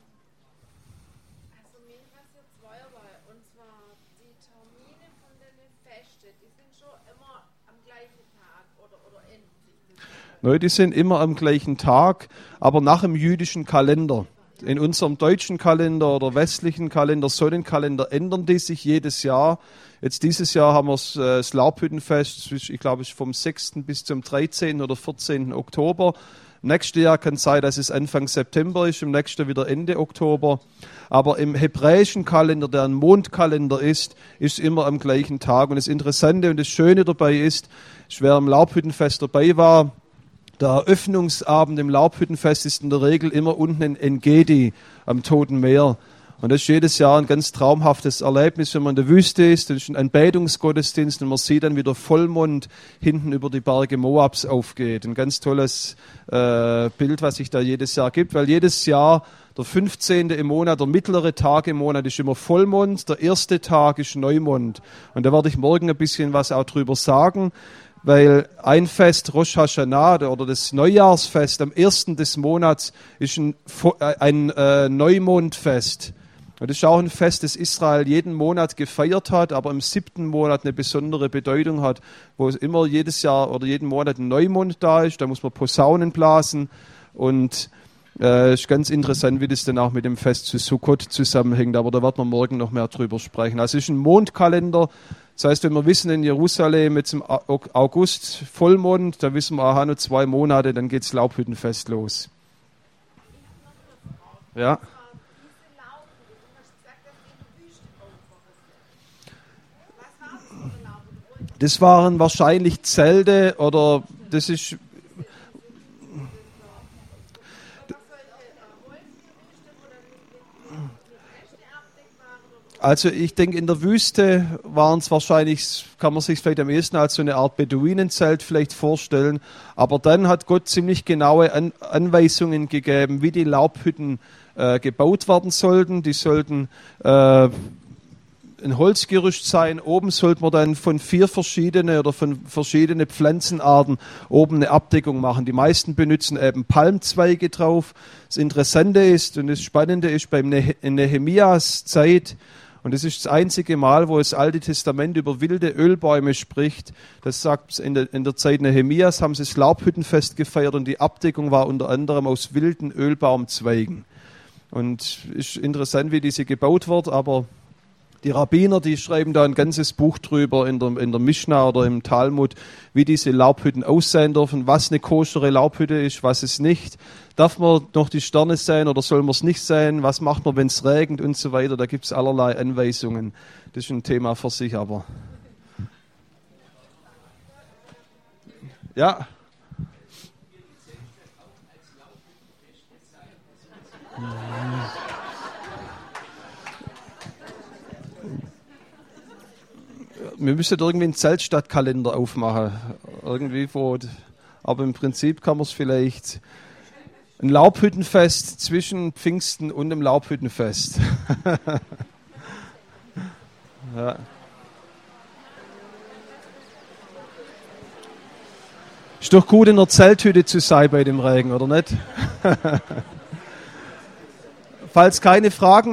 Also mir interessiert zweierlei, und zwar die Termine von den Festen, die sind schon immer am gleichen Tag oder ändern sich das? Neu, die sind immer am gleichen Tag, aber nach dem jüdischen Kalender. In unserem deutschen Kalender oder westlichen Kalender, Sonnenkalender, ändern die sich jedes Jahr. Jetzt dieses Jahr haben wir das Laubhüttenfest, ich glaube es ist vom 6. bis zum 13. oder 14. Oktober. Nächstes Jahr kann es sein, dass es Anfang September ist, im nächsten wieder Ende Oktober. Aber im hebräischen Kalender, der ein Mondkalender ist immer am gleichen Tag. Und das Interessante und das Schöne dabei ist, wer am Laubhüttenfest dabei war, der Eröffnungsabend im Laubhüttenfest ist in der Regel immer unten in En-Gedi am Toten Meer. Und das ist jedes Jahr ein ganz traumhaftes Erlebnis, wenn man in der Wüste ist. Das ist ein Anbetungsgottesdienst und man sieht dann, wie der Vollmond hinten über die Berge Moabs aufgeht. Ein ganz tolles Bild, was sich da jedes Jahr gibt, weil jedes Jahr der 15. im Monat, der mittlere Tag im Monat ist immer Vollmond, der erste Tag ist Neumond. Und da werde ich morgen ein bisschen was auch drüber sagen. Weil ein Fest, Rosh Hashanah oder das Neujahrsfest am 1. des Monats ist ein Neumondfest. Und das ist auch ein Fest, das Israel jeden Monat gefeiert hat, aber im 7. Monat eine besondere Bedeutung hat, wo es immer jedes Jahr oder jeden Monat ein Neumond da ist. Da muss man Posaunen blasen und es ist ganz interessant, wie das dann auch mit dem Fest zu Sukkot zusammenhängt, aber da wird man morgen noch mehr drüber sprechen. Also es ist ein Mondkalender. Das heißt, wenn wir wissen, in Jerusalem jetzt im August Vollmond, da wissen wir, aha, nur 2 Monate, dann geht das Laubhüttenfest los. Ja. Das waren wahrscheinlich Zelte oder das ist... Also ich denke, in der Wüste waren es wahrscheinlich, kann man sich vielleicht am ehesten als so eine Art Beduinenzelt vielleicht vorstellen. Aber dann hat Gott ziemlich genaue Anweisungen gegeben, wie die Laubhütten gebaut werden sollten. Die sollten ein Holzgerüst sein. Oben sollte man dann von 4 verschiedene oder von verschiedene Pflanzenarten oben eine Abdeckung machen. Die meisten benutzen eben Palmzweige drauf. Das Interessante ist und das Spannende ist, in Nehemias Zeit, und das ist das einzige Mal, wo das Alte Testament über wilde Ölbäume spricht. Das sagt, in der Zeit Nehemias haben sie das Laubhüttenfest gefeiert und die Abdeckung war unter anderem aus wilden Ölbaumzweigen. Und es ist interessant, wie diese gebaut wird, aber die Rabbiner, die schreiben da ein ganzes Buch drüber in der Mishnah oder im Talmud, wie diese Laubhütten aussehen dürfen, was eine koschere Laubhütte ist, was es nicht. Darf man noch die Sterne sein oder soll man es nicht sein? Was macht man, wenn es regnet und so weiter? Da gibt es allerlei Anweisungen. Das ist ein Thema für sich, aber... Ja. Wir müssen irgendwie einen Zeltstadtkalender aufmachen. Irgendwie aber im Prinzip kann man es vielleicht... Ein Laubhüttenfest zwischen Pfingsten und dem Laubhüttenfest. Ja. Ist doch gut, in der Zelthütte zu sein bei dem Regen, oder nicht? Falls keine Fragen